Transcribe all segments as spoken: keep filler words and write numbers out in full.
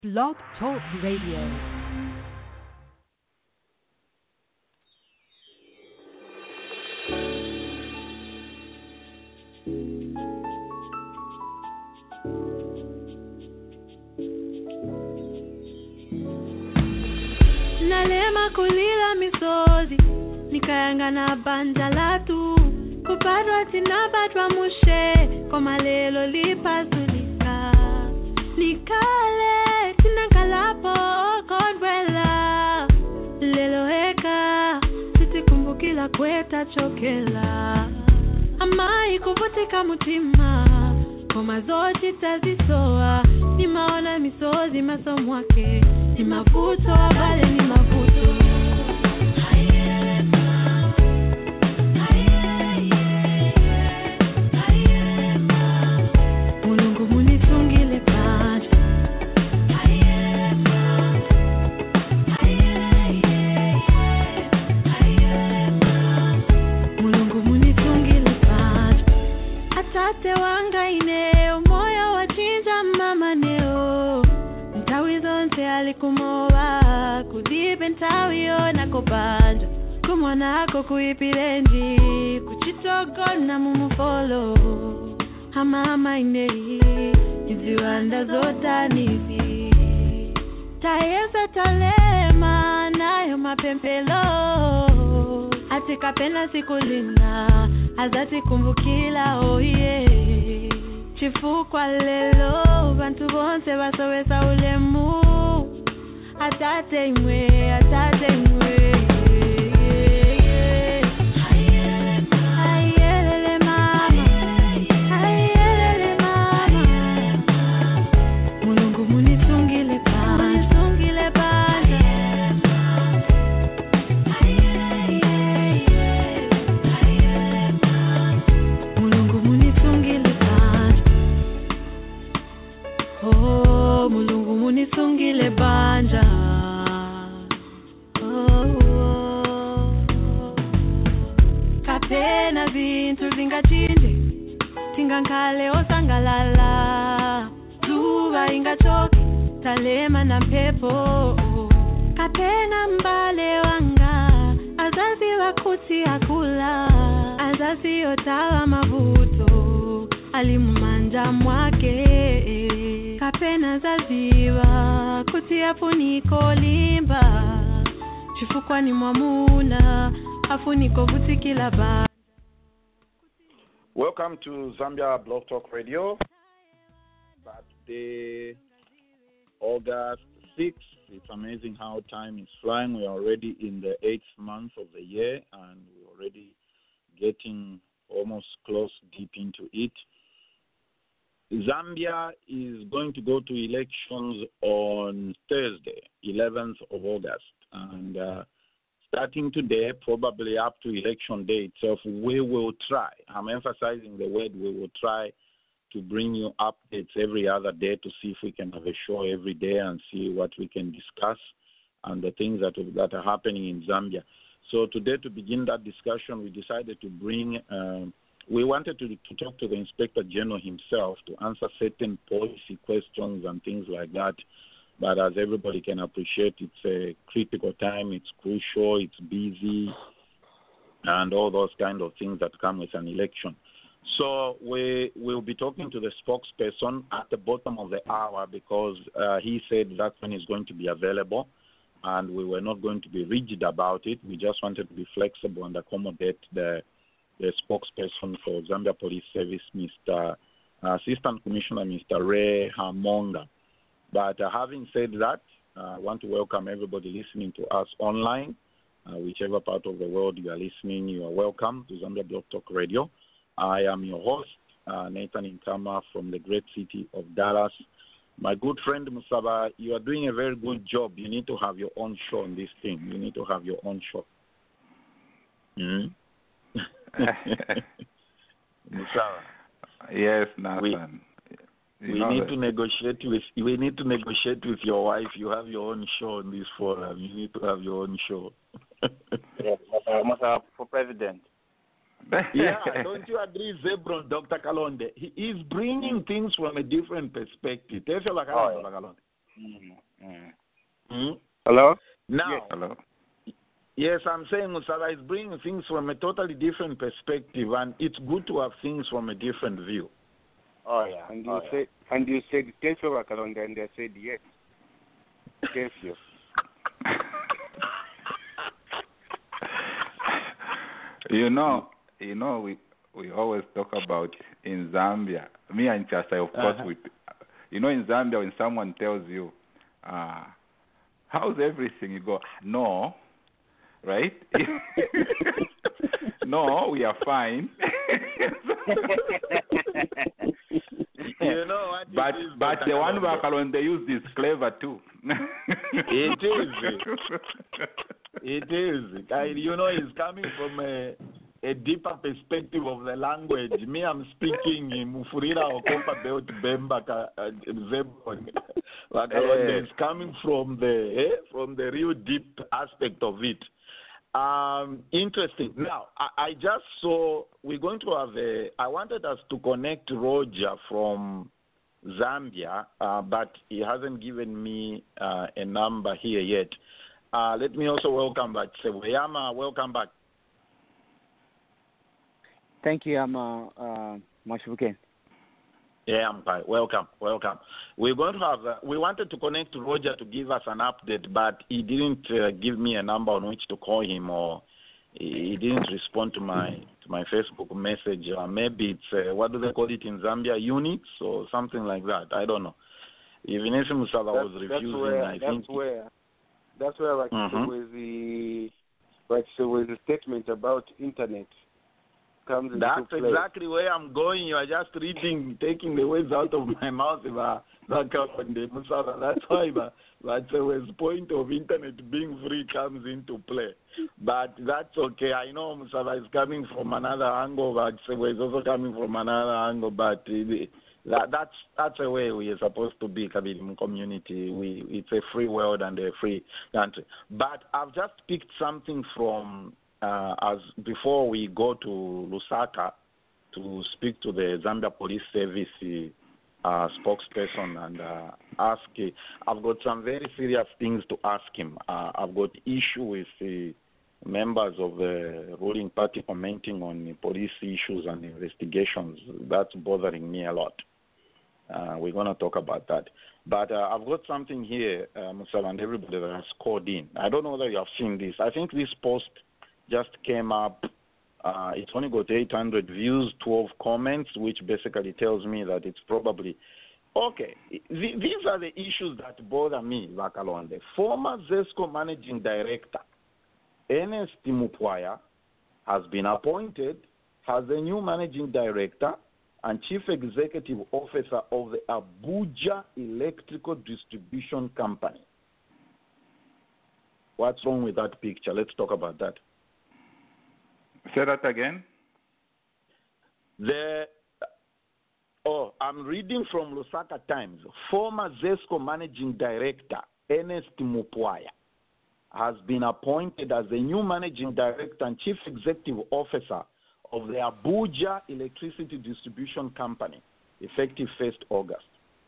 Blog Talk Radio. Nalema kulila misozi nikayanga na banja latu kupadwa tinapatwa mushe koma lelo lipazulika nikale tinakalapo kodwela lelo heka titikumbukila kweta chokela amai kuvutika mutima koma zote tazisoa nimaona misozi masomwake ni mavuto bale ni mavuto Mulungu munisungile panja Mulungu munisungile panja atate wanga ineo moyo wachinja mama neo ntawi zonse alikumowa kudibe ntawi yona kopanja kumwana ako kuipirenji kuchitogona mumufolo hamama inei iziwanda zota nizi taeza talema nayo mapempelo atikapena sikulina azati kumbukila oye chifukwa lelo bantu bonse basowesa ulemu atate imwe atate imwe ayelele mama ayelele mama Mulungu munisungile panja munisungile panja Mulungu munisungile panja oh Mulungu munisungile banja oh, oh. Kapena vintu vingachinje tingankale osangalala zuva ingachoki talema na mpepo kapena mbale wanga azazi wakuti akula azazi otawa mavuto alimumanja mwake kapena zaziwa kuti afuniko limba chifukwa ni mwamuna afuniko vutikila ba. Welcome to Zambia Blog Talk Radio. Saturday, August sixth. It's amazing how time is flying. We are already in the eighth month of the year and we're already getting almost close deep into it. Zambia is going to go to elections on Thursday, eleventh of August. And uh, starting today, probably up to election day itself, we will try. I'm emphasizing the word we will try to bring you updates every other day to see if we can have a show every day and see what we can discuss and the things that, that are happening in Zambia. So today, to begin that discussion, we decided to bring... Um, We wanted to, to talk to the Inspector General himself to answer certain policy questions and things like that. But as everybody can appreciate, it's a critical time, it's crucial, it's busy, and all those kind of things that come with an election. So we will be talking to the spokesperson at the bottom of the hour because uh, he said that's when he's going to be available, and we were not going to be rigid about it. We just wanted to be flexible and accommodate the the spokesperson for Zambia Police Service, Mister Assistant Commissioner, Mister Ray Hamonga. But uh, having said that, uh, I want to welcome everybody listening to us online. Uh, whichever part of the world you are listening, you are welcome to Zambia Blog Talk Radio. I am your host, uh, Nathan Inkama from the great city of Dallas. My good friend Musaba, you are doing a very good job. You need to have your own show on this thing. You need to have your own show. Mm-hmm. Yes, Nathan. We, we need that. to negotiate with we need to negotiate with your wife. You have your own show on this forum. You need to have your own show. Yes, I must have for president. Yeah, don't you agree, Zebron, Doctor Kalonde? He is bringing things from a different perspective. Oh, yeah. Mm, mm. Hmm? Hello? Now, Yes. Hello. yes, I'm saying Musala is bringing things from a totally different perspective, and it's good to have things from a different view. Oh, yeah. And you Oh, said, and you said, Tefio Wakalonda, and they said yes. Tefio. You know, you know, we we always talk about in Zambia. Me and Chasai, of course, Uh-huh. we, you know, in Zambia, when someone tells you, uh, "How's everything?" you go, "No," right? No, we are fine. You know what? it But is, but Doctor the one Kalonde? Wakalon they use is clever too. It is. It is. I, you know, it's coming from a, a deeper perspective of the language. Me, I'm speaking in Mufurira or Kompa Belt Bemba Zebon. Wakalonde is coming from the eh, from the real deep aspect of it. Um, interesting. Now, I, I just saw we're going to have a. I wanted us to connect Roger from Zambia, uh, but he hasn't given me uh, a number here yet. Uh, let me also welcome back Seweyama. Welcome back. Thank you, I'm uh, uh, Mashubuken. Yeah, I'm fine. Welcome, welcome. We're going to have. Uh, we wanted to connect to Roger to give us an update, but he didn't uh, give me a number on which to call him, or he, he didn't respond to my to my Facebook message. Uh, maybe it's uh, what do they call it in Zambia, units or something like that. I don't know. Even if Musala was That's, refusing, that's where, I that's think. where, that's where, like, Mhm. with the, like, so with the statement about internet comes into That's play. exactly where I'm going. You are just reading, taking the words out of my mouth. That's why that's the point of internet being free comes into play. But that's okay. I know Musala is coming from another angle, but is also coming from another angle. But that, that's that's the way we are supposed to be, Kabirim community. We it's a free world and a free country. But I've just picked something from. Uh, as before we go to Lusaka to speak to the Zambia Police Service uh, spokesperson and uh, ask, uh, I've got some very serious things to ask him. Uh, I've got issue with the members of the ruling party commenting on police issues and investigations. That's bothering me a lot. Uh, we're going to talk about that. But uh, I've got something here, uh, Musala, and everybody that has called in. I don't know whether you have seen this. I think this post just came up. Uh, it's only got eight hundred views, twelve comments, which basically tells me that it's probably okay. Th- these are the issues that bother me, Wakalonde. Former ZESCO managing director Ernest Mupwaya has been appointed as the new managing director and chief executive officer of the Abuja Electrical Distribution Company. What's wrong with that picture? Let's talk about that. Say that again. The oh, I'm reading from Lusaka Times. Former ZESCO managing director Ernest Mupwaya has been appointed as the new managing director and chief executive officer of the Abuja Electricity Distribution Company, effective first August.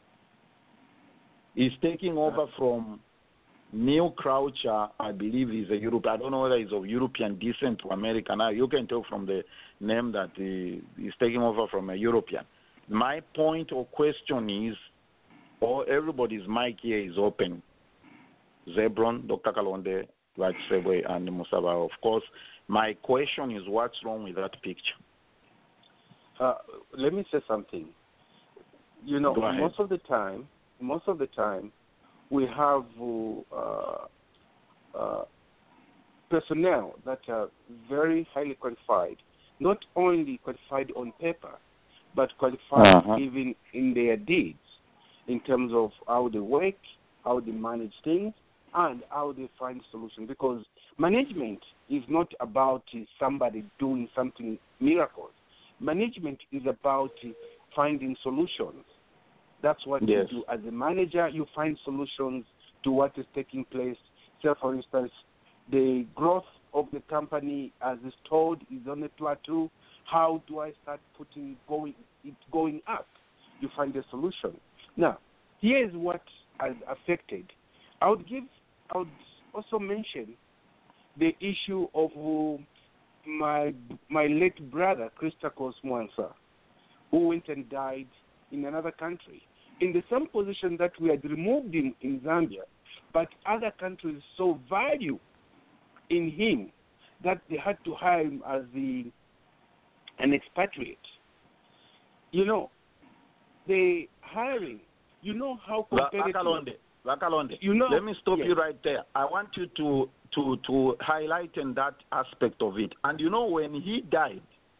He's taking over from Neil Croucher, I believe he's a European. I don't know whether he's of European descent to American. Now, you can tell from the name that he, he's taking over from a European. My point or question is, or everybody's mic here is open. Zebron, Doctor Kalonde, Vatsebe, and Musaba, of course. My question is, what's wrong with that picture? Uh, let me say something. You know, Go ahead. most of the time, most of the time, we have uh, uh, personnel that are very highly qualified, not only qualified on paper, but qualified Uh-huh. even in their deeds, in terms of how they work, how they manage things, and how they find solutions. Because management is not about uh, somebody doing something miracles. Management is about uh, finding solutions. That's what Yes. you do. As a manager, you find solutions to what is taking place. So, for instance, the growth of the company as is told is on a plateau. How do I start putting it going, it going up? You find a solution. Now, here's what are affected. I would give. I would also mention the issue of uh, my my late brother Christakos Mwansa, who went and died in another country in the same position that we had removed him in Zambia, but other countries saw value in him that they had to hire him as the an expatriate. You know, the hiring. You know how competitive. Vakalonde, Vakalonde. You know, let me stop yes. you right there. I want you to to to highlight in that aspect of it. And you know, when he died,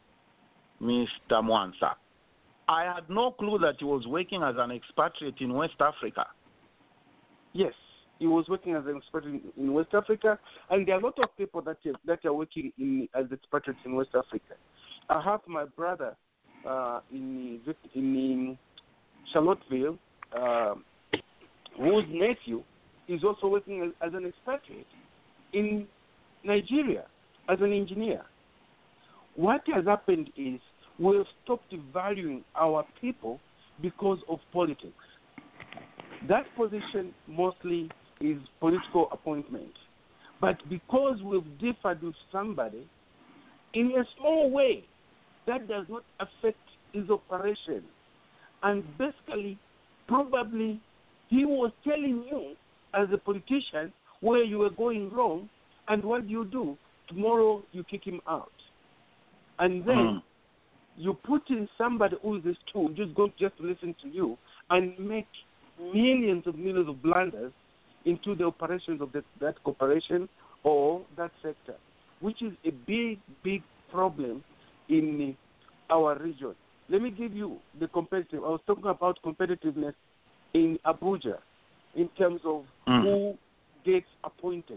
Mister Mwansa, I had no clue that he was working as an expatriate in West Africa. Yes, he was working as an expatriate in West Africa, and there are a lot of people that are, that are working in as expatriates in West Africa. I have my brother uh, in in Charlottesville, uh, whose nephew is also working as, as an expatriate in Nigeria as an engineer. What has happened is we have stopped valuing our people because of politics. That position mostly is political appointment. But because we've differed with somebody, in a small way, that does not affect his operation. And basically, probably, he was telling you as a politician where you were going wrong, and what do you do? Tomorrow you kick him out. And then mm. you put in somebody who is a stool, just going just to listen to you, and make millions of millions of blunders into the operations of the, that corporation or that sector, which is a big, big problem in our region. Let me give you the competitive. I was talking about competitiveness in Abuja in terms of mm. who gets appointed.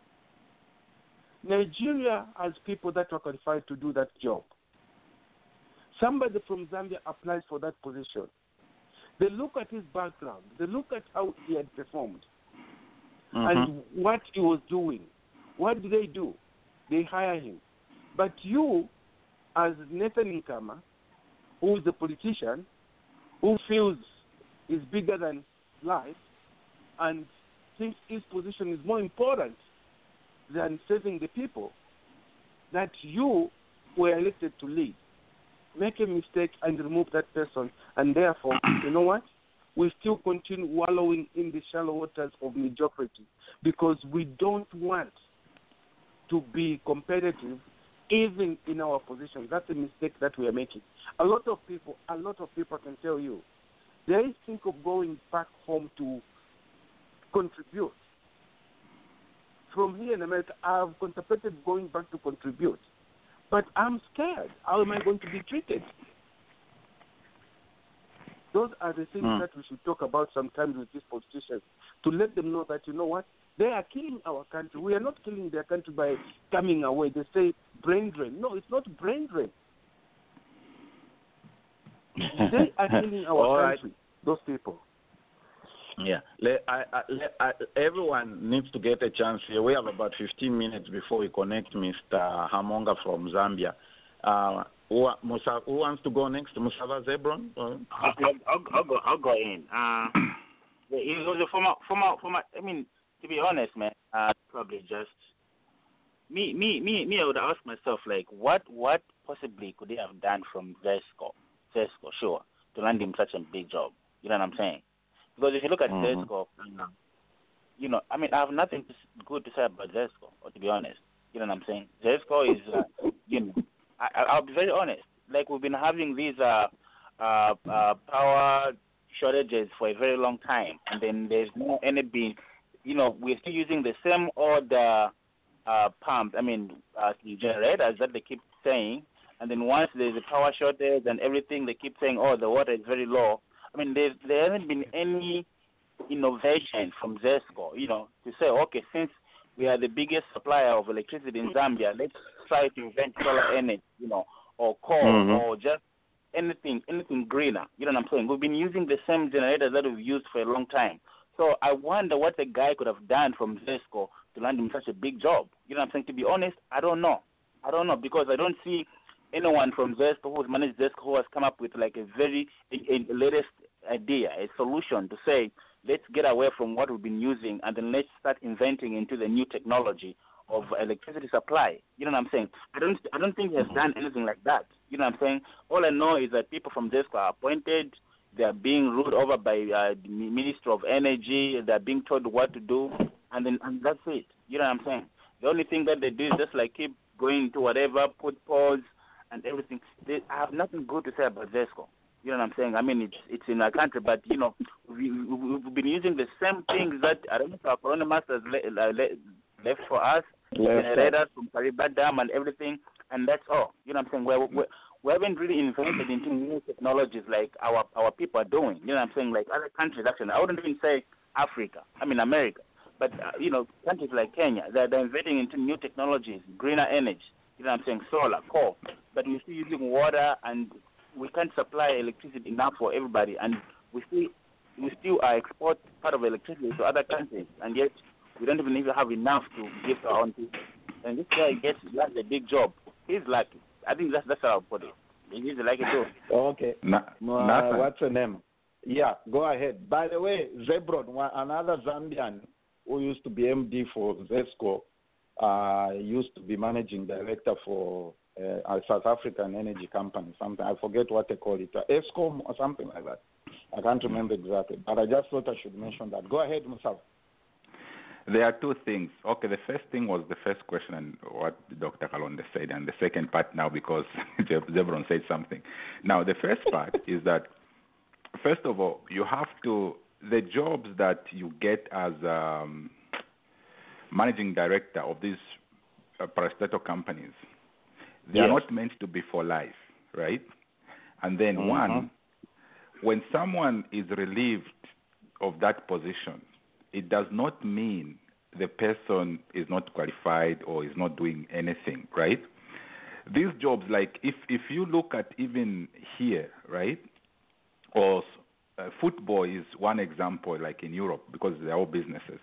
Nigeria has people that are qualified to do that job. Somebody from Zambia applies for that position. They look at his background. They look at how he had performed mm-hmm. and what he was doing. What do they do? They hire him. But you, as Nathan Nkama, who is a politician, who feels is bigger than life and thinks his position is more important than saving the people, that you were elected to lead. Make a mistake and remove that person, and therefore, you know what? We still continue wallowing in the shallow waters of mediocrity because we don't want to be competitive even in our position. That's a mistake that we are making. A lot of people, a lot of people can tell you, they think of going back home to contribute. From here in America, I've contemplated going back to contribute. But I'm scared. How am I going to be treated? Those are the things mm. that we should talk about sometimes with these politicians, to let them know that, you know what, they are killing our country. We are not killing their country by coming away. They say brain drain. No, it's not brain drain. They are killing our All country, right. those people. Yeah, let, I, I, let, I, everyone needs to get a chance here. We have about fifteen minutes before we connect Mister Hamonga from Zambia. Uh, who, Musa, who wants to go next? Musava Zebron? Uh, I'll, I'll, I'll go. I'll go in. Uh, he was a former, former, former. I mean, to be honest, man, uh, probably just me, me, me, me. I would ask myself, like, what, what possibly could they have done from Zesco, Zesco, sure, to land him such a big job? You know what I'm saying? Because if you look at mm-hmm. Zesco, you know, I mean, I have nothing to, good to say about Zesco, or to be honest. You know what I'm saying? Zesco is, uh, you know, I, I'll be very honest. Like, we've been having these uh, uh, uh, power shortages for a very long time, and then there's no any being, you know, we're still using the same old uh, uh, pumps, I mean, uh, generators that they keep saying, and then once there's a power shortage and everything, they keep saying, oh, the water is very low. I mean, there, there hasn't been any innovation from Zesco, you know, to say, okay, since we are the biggest supplier of electricity in Zambia, let's try to invent solar energy, you know, or coal, mm-hmm. or just anything, anything greener. You know what I'm saying? We've been using the same generators that we've used for a long time. So I wonder what the guy could have done from Zesco to land him such a big job. You know what I'm saying? To be honest, I don't know. I don't know, because I don't see anyone from Zesco who's managed Zesco who has come up with like a very a, a latest idea, a solution to say, let's get away from what we've been using and then let's start inventing into the new technology of electricity supply. You know what I'm saying? I don't I don't think he has done anything like that. You know what I'm saying? All I know is that people from ZESCO are appointed. They are being ruled over by uh, the Minister of Energy. They are being told what to do, and then and that's it. You know what I'm saying? The only thing that they do is just like keep going to whatever, put pause and everything. They, I have nothing good to say about ZESCO. You know what I'm saying? I mean, it's it's in our country, but, you know, we, we, we've been using the same things that, I don't know if our colonial masters le, le, le, left for us, generators from Kariba Dam and everything, and that's all. You know what I'm saying? We're, we're, we haven't really invented into new technologies like our our people are doing. You know what I'm saying? Like other countries, actually. I wouldn't even say Africa. I mean, America. But, uh, you know, countries like Kenya, they're, they're inventing into new technologies, greener energy. You know what I'm saying? Solar, coal. But we're still using water, and we can't supply electricity enough for everybody. And we still, we still uh, export part of electricity to other countries. And yet, we don't even even have enough to give to our own people. And this guy gets that's a big job. He's lucky. I think that's that's how I put it. He's lucky too. Okay. Na- uh, what's her name? Yeah, go ahead. By the way, Zebron, another Zambian who used to be M D for ZESCO, uh, used to be managing director for uh, a South African energy company. Something I forget what they call it, uh, ESCOM or something like that. I can't remember exactly, but I just thought I should mention that. Go ahead, Musav. There are two things. Okay, the first thing was the first question and what Doctor Kalonde said, and the second part now because Zebron said something. Now, the first part is that, first of all, you have to, the jobs that you get as um, managing director of these uh, parastatal companies, they yes. are not meant to be for life, right? And then mm-hmm. one, when someone is relieved of that position, it does not mean the person is not qualified or is not doing anything, right? These jobs, like if, if you look at even here, right, or uh, football is one example, like in Europe, because they're all businesses.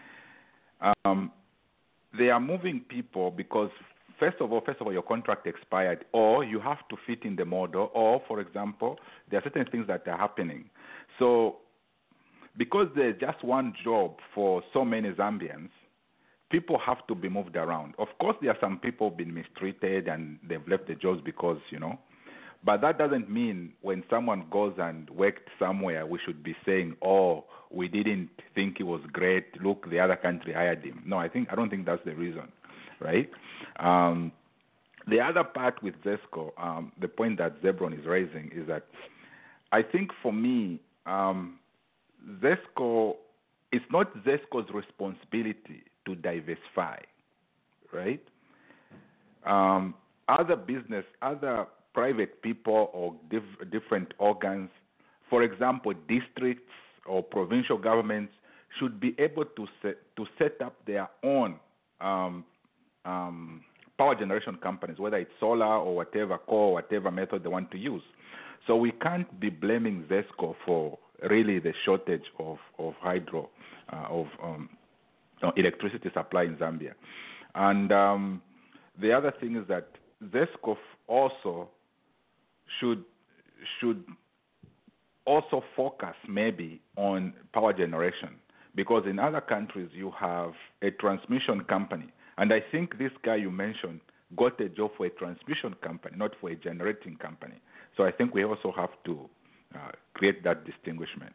Um, they are moving people because, first of all, first of all, your contract expired, or you have to fit in the model, or, for example, there are certain things that are happening. So because there's just one job for so many Zambians, people have to be moved around. Of course, there are some people who've been mistreated and they've left the jobs because, you know, but that doesn't mean when someone goes and worked somewhere, we should be saying, oh, we didn't think it was great. Look, the other country hired him. No, I think I don't think that's the reason, right? Um, the other part with ZESCO, um, the point that Zebron is raising is that I think for me, um, ZESCO, it's not ZESCO's responsibility to diversify, right? Um, other business, other private people or diff- different organs, for example, districts or provincial governments should be able to set, to set up their own um, um, power generation companies, whether it's solar or whatever, coal, whatever method they want to use. So we can't be blaming ZESCO for really the shortage of, of hydro, uh, of um, electricity supply in Zambia. And um, the other thing is that ZESCO also should should also focus maybe on power generation, because in other countries you have a transmission company, and I think this guy you mentioned got a job for a transmission company, not for a generating company. So I think we also have to uh, create that distinguishment.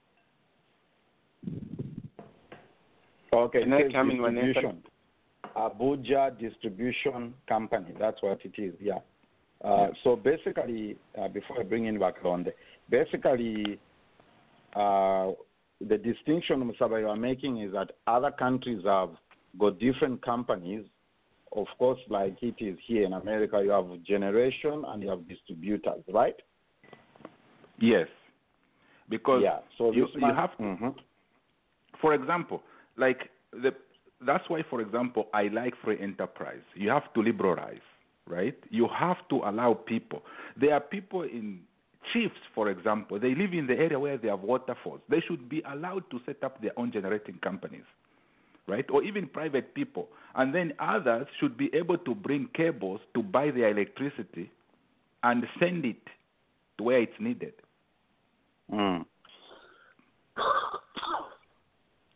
Okay, next distribution. Abuja Distribution Company, that's what it is, yeah. Uh, so basically, uh, before I bring in back on, basically, uh, the distinction, Musaba, you are making is that other countries have got different companies. Of course, like it is here in America, you have generation and you have distributors, right? Yes, because yeah. So you, you have to, mm-hmm. for example, like the, that's why, for example, I like free enterprise. You have to liberalize. Right? You have to allow people. There are people in chiefs, for example, they live in the area where they have waterfalls. They should be allowed to set up their own generating companies, right? Or even private people. And then others should be able to bring cables to buy their electricity and send it to where it's needed. Mm.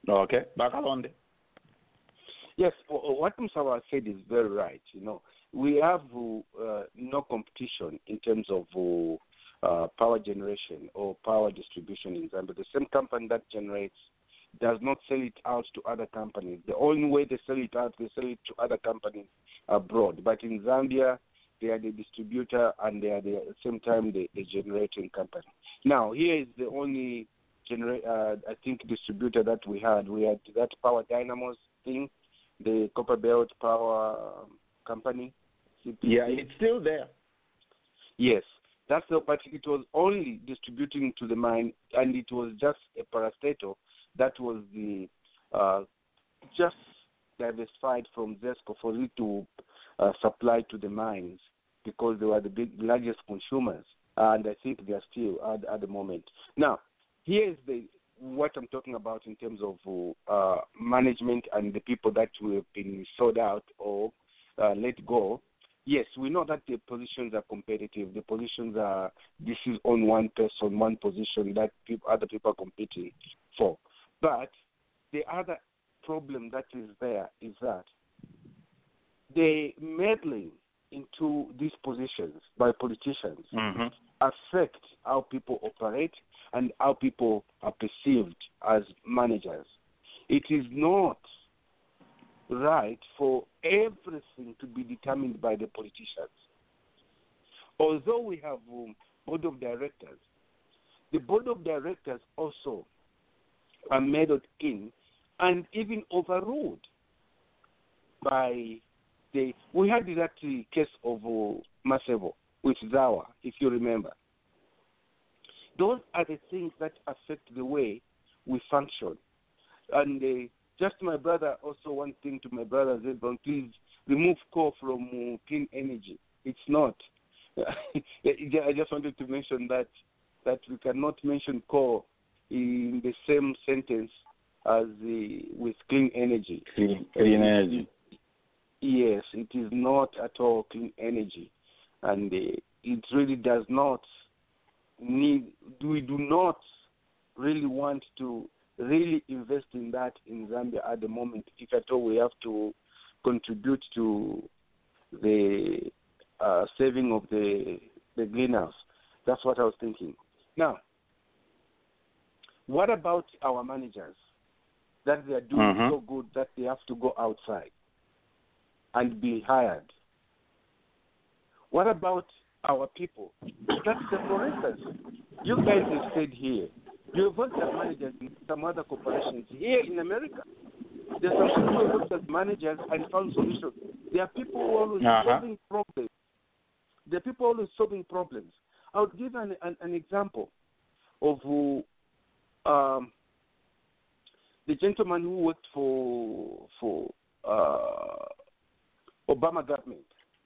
Okay, Bakalonde. Yes, what Musawa said is very right. You know, we have uh, no competition in terms of uh, uh, power generation or power distribution in Zambia. The same company that generates does not sell it out to other companies. The only way they sell it out, they sell it to other companies abroad. But in Zambia, they are the distributor and they are the, at the same time the, the generating company. Now, here is the only genera- uh, I think distributor that we had. We had that Power Dynamos thing, the Copper Belt Power Company. C P C. Yeah, it's still there. Yes, that's the, but it was only distributing to the mine, and it was just a parastatal that was the uh, just diversified from ZESCO for it to uh, supply to the mines because they were the big largest consumers, and I think they are still at, at the moment. Now, here is the what I'm talking about in terms of uh, management and the people that will have been sold out or uh, let go. Yes, we know that the positions are competitive. The positions are, this is on one person, one position that people, other people are competing for. But the other problem that is there is that the meddling into these positions by politicians mm-hmm. affect how people operate and how people are perceived as managers. It is not right for everything to be determined by the politicians. Although we have um, board of directors, the board of directors also are meddled in and even overruled by the. We had that uh, case of uh, Masevo with Zawa, if you remember. Those are the things that affect the way we function. And uh, just my brother, also one thing to my brother, Zebron, please remove coal from uh, clean energy. It's not. I just wanted to mention that that we cannot mention coal in the same sentence as the, with clean energy. Clean, clean energy. Yes, it is not at all clean energy. And uh, it really does not need, we do not really want to really invest in that in Zambia at the moment. If at all we have to contribute to the uh, saving of the, the greenhouse. That's what I was thinking. Now, what about our managers? That they are doing mm-hmm. so good that they have to go outside and be hired. What about our people? That's the, for instance, you guys have said here, you have worked as managers in some other corporations here in America. There's some people who worked as managers and found solutions. There are people who are always uh-huh. solving problems. There are people always solving problems. I would give an, an, an example of who, um, the gentleman who worked for for uh, Obama government.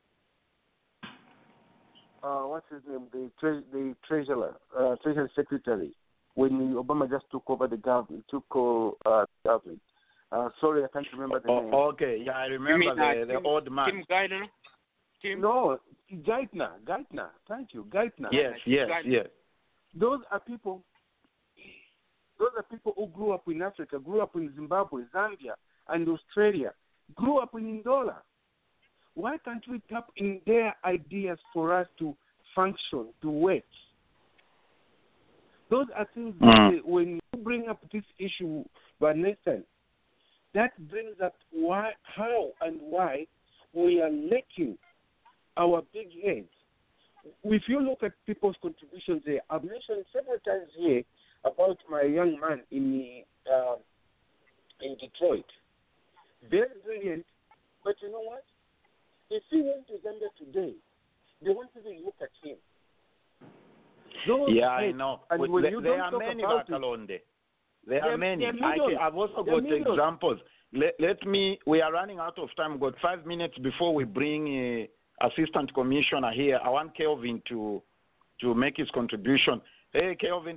Uh, what's his name? The tre- the treasurer, uh, treasury secretary. When Obama just took over the government, took over uh, government. Uh, sorry, I can't remember the oh, name. Okay, yeah, I remember mean, the, uh, the Tim, old man. Tim Geithner? Tim? No, Geithner, Geithner. Thank you, Geithner. Yes, yes, Geithner. yes. Those are people. Those are people who grew up in Africa, grew up in Zimbabwe, Zambia, and Australia, grew up in Ndola. Why can't we tap in their ideas for us to function, to work? Those are things mm. that when you bring up this issue, but Nathan, that brings up why, how, and why we are lacking our big heads. If you look at people's contributions there, I've mentioned several times here about my young man in uh, in Detroit. Very brilliant, but you know what? If he went to Zambia today, they won't even look at him. Those yeah, heads, I know. And But when there, you there don't are talk many, about Bakalonde. it, There are they're, many. they're I can, I've also got millions. examples. Let, let me, we are running out of time. We've got five minutes before we bring uh, Assistant Commissioner here. I want Kelvin to to make his contribution. Hey, Kelvin.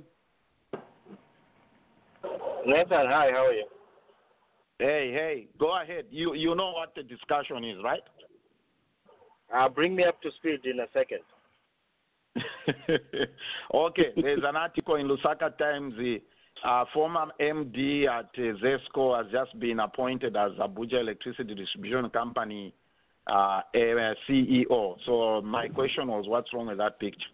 Nathan, hi, how are you? Hey, hey, go ahead. You you know what the discussion is, right? Uh, bring me up to speed in a second. Okay, there's an article in Lusaka Times uh, uh, former M D at uh, ZESCO has just been appointed as Abuja Electricity Distribution Company uh, a C E O. So my question was, what's wrong with that picture?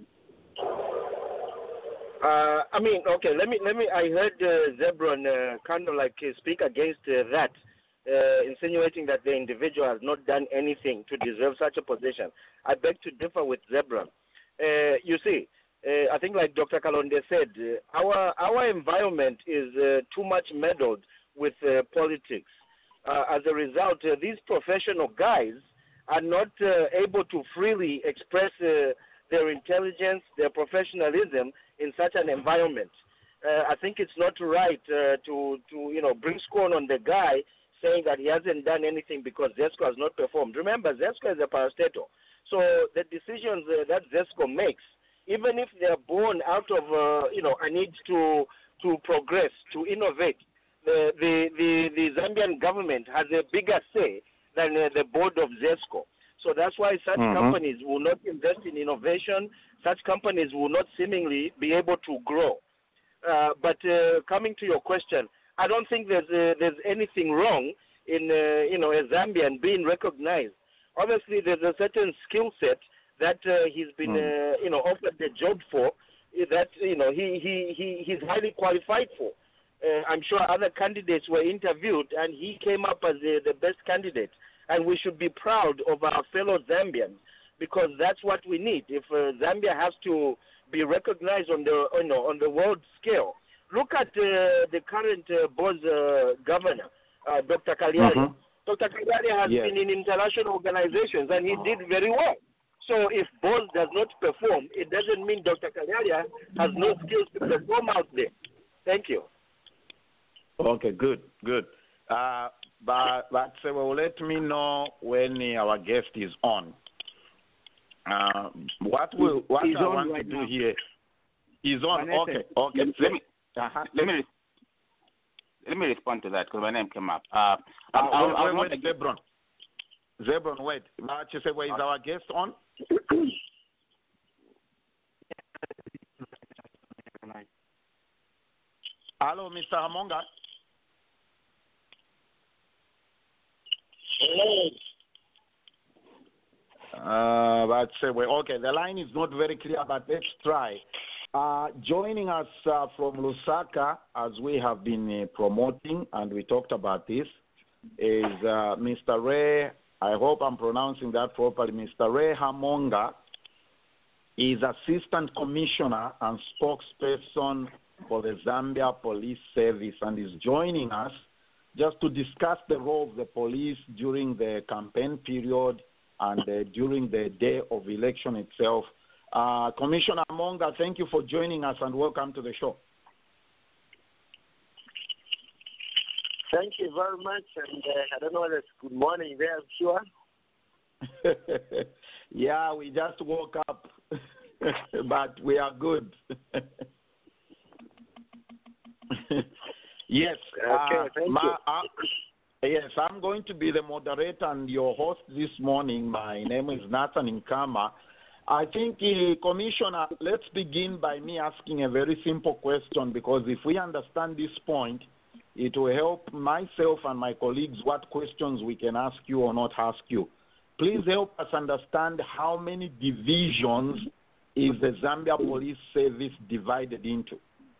Uh, I mean, okay. Let me let me. I heard uh, Zebron uh, kind of like uh, speak against uh, that, uh, insinuating that the individual has not done anything to deserve such a position. I beg to differ with Zebron. Uh, you see, uh, I think like Doctor Kalonde said, uh, our our environment is uh, too much meddled with uh, politics. Uh, as a result, uh, these professional guys are not uh, able to freely express uh, their intelligence, their professionalism in such an environment. Uh, I think it's not right uh, to, to, you know, bring scorn on the guy saying that he hasn't done anything because ZESCO has not performed. Remember, ZESCO is a parastatal. So the decisions uh, that ZESCO makes, even if they're born out of, uh, you know, a need to to progress, to innovate, the, the, the, the Zambian government has a bigger say than uh, the board of ZESCO. So that's why such mm-hmm. companies will not invest in innovation. Such companies will not seemingly be able to grow. Uh, but uh, coming to your question, I don't think there's uh, there's anything wrong in uh, you know a Zambian being recognized. Obviously, there's a certain skill set that uh, he's been mm. uh, you know offered the job for that you know he he, he he's highly qualified for. Uh, I'm sure other candidates were interviewed, and he came up as the, the best candidate. And we should be proud of our fellow Zambians because that's what we need. If uh, Zambia has to be recognized on the you know on the world scale, look at uh, the current uh, B O Z uh, governor, uh, Doctor Kaliari. Mm-hmm. Doctor Kaliari has yes. been in international organizations and he did very well. So if B O Z does not perform, it doesn't mean Doctor Kaliari has no skills to perform out there. Thank you. Okay, good, good. Uh, But, but so well, let me know when our guest is on. Uh, what will what He's I want right to now. do here is on. Vanessa. Okay, okay. Let me uh-huh. let me let me respond to that because my name came up. Uh, uh, I, I, wait, I, wait, I wait, Zebron. Zebron, wait. What you say? Where is our guest on? Hello, Mister Hamonga. Uh, but uh, well, okay, the line is not very clear, but let's try. Uh, joining us uh, from Lusaka, as we have been uh, promoting, and we talked about this, is uh, Mister Ray. I hope I'm pronouncing that properly. Mister Ray Hamonga is Assistant Commissioner and spokesperson for the Zambia Police Service, and is joining us just to discuss the role of the police during the campaign period and uh, during the day of election itself. Uh, Commissioner Hamonga, thank you for joining us and welcome to the show. Thank you very much, and uh, I don't know whether it's good morning there, I'm sure. Yeah, we just woke up, but we are good. Yes. Okay, uh, thank my, you. uh, yes, I'm going to be the moderator and your host this morning. My name is Nathan Nkama. I think, uh, Commissioner, let's begin by me asking a very simple question, because if we understand this point, it will help myself and my colleagues what questions we can ask you or not ask you. Please help us understand how many divisions is the Zambia Police Service divided into?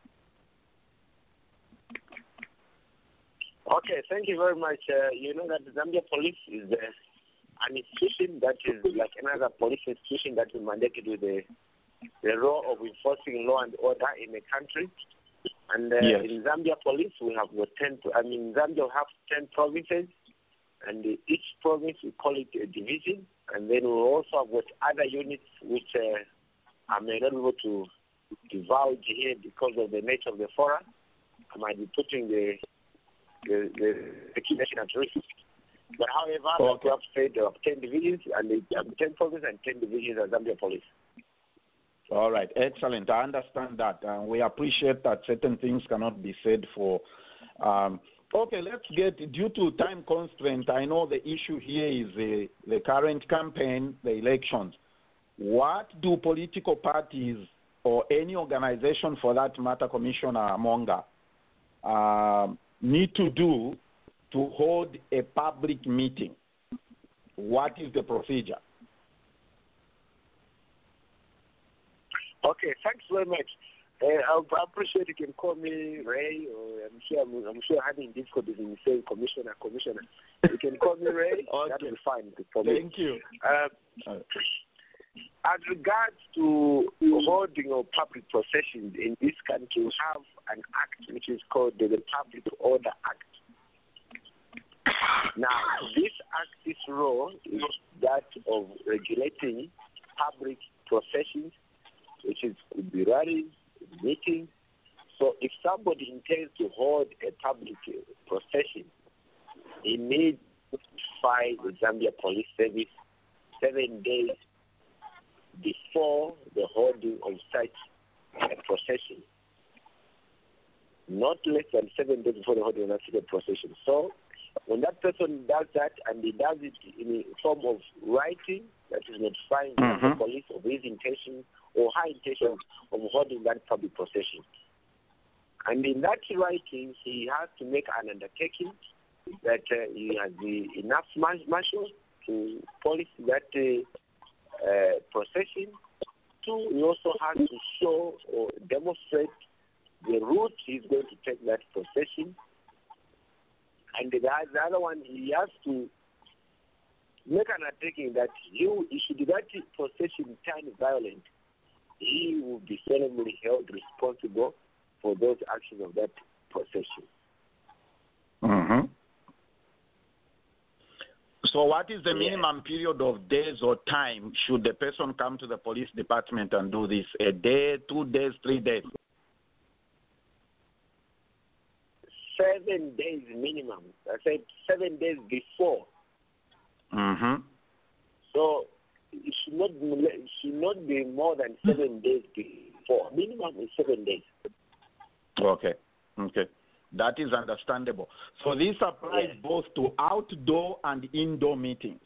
Okay, thank you very much. Uh, you know that the Zambia Police is uh, an institution that is like another police institution that is mandated with the, the role of enforcing law and order in a country. And uh, yes. in Zambia Police, we have got ten. I mean, Zambia we have ten provinces, and each province we call it a division. And then we also have got other units which uh, I may not be able to divulge here because of the nature of the forum. I might be putting the the, the situation at risk. But however, okay. like we have said, there are ten divisions, and they have ten provinces and ten divisions of Zambia Police. All right, excellent. I understand that. Uh, we appreciate that certain things cannot be said for. Um, okay, let's get, due to time constraint, I know the issue here is the, the current campaign, the elections. What do political parties or any organization for that matter, Commissioner Monga, uh, need to do to hold a public meeting? What is the procedure? Okay, thanks very much. Uh, I appreciate you can call me Ray, or I'm sure I'm, I'm sure having difficulties in saying commissioner, commissioner. You can call me Ray. Okay. That will be fine for me. Thank you. Uh, as regards to holding or public processions in this country, we have an act which is called the Public Order Act. Now, this act's role is that of regulating public processions, which is could be rallies, meetings. So if somebody intends to hold a public procession, he needs to notify the Zambia Police Service seven days before the holding of such a procession. Not less than seven days before the holding of such a procession. So when that person does that and he does it in a form of writing, that is notifying mm-hmm. the police of his intention or her intention of holding that public procession. And in that writing, he has to make an undertaking that uh, he has the enough marshals to police that uh, uh, procession. Two, he also has to show or demonstrate the route he's going to take that procession. And the, the other one, he has to make an undertaking that you, should that procession turn violent, he will be solemnly held responsible for those actions of that procession. Mm-hmm. So what is the minimum yeah. period of days or time should the person come to the police department and do this? A day, two days, three days? Seven days minimum. I said seven days before. Mm-hmm. So it should not be, it should not be more than seven days before. Minimum is seven days. Okay. Okay. That is understandable. So this applies yes. both to outdoor and indoor meetings.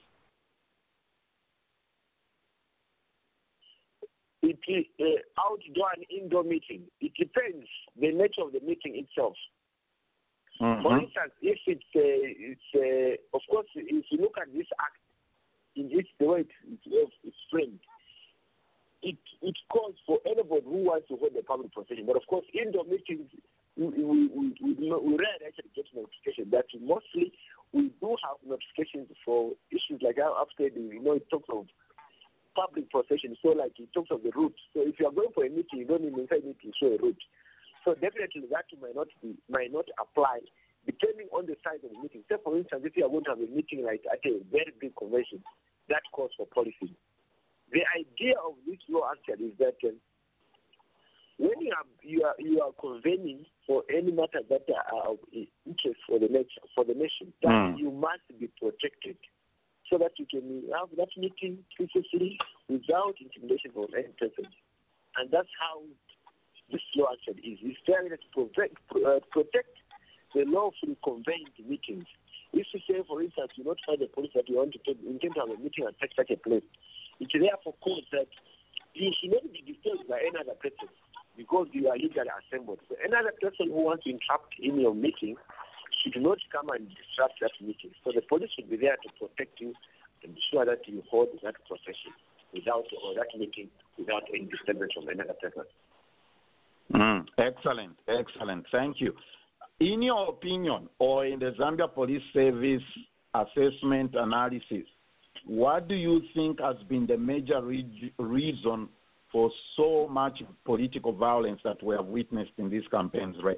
It is uh, outdoor and indoor meeting. It depends the nature of the meeting itself. Mm-hmm. For instance, if it's, uh, it's uh, of course, if you look at this act, in its the way it's, it's framed, it it calls for anybody who wants to hold a public procession. But of course, indoor meetings, we we we, we, we rarely actually get notification. That mostly we do have notifications for issues like after the you know it talks of public procession. So like it talks of the route. So if you are going for a meeting, you don't even inside need to show a route. So definitely that might not be might not apply depending on the size of the meeting. Say for instance, if you are going to have a meeting like at a very big convention, that calls for policy. The idea of this law actually is that um, when you are you are you are convening for any matter that are of interest for the nation for the nation, that mm. you must be protected so that you can have that meeting peacefully without intimidation from any person. And that's how this law actually is. It's trying to protect, uh, protect the lawfully convened meetings. If you say, for instance, you notify the police that you want to take, intend to have a meeting at such such a place, it therefore calls that you should not be disturbed by any other person because you are legally assembled. So any other person who wants to interrupt in your meeting should not come and disrupt that meeting. So the police should be there to protect you and be sure that you hold that procession without or that meeting without any disturbance from any other person. Mm, excellent, excellent. Thank you. In your opinion, or in the Zambia Police Service assessment analysis, what do you think has been the major re- reason for so much political violence that we have witnessed in these campaigns, right?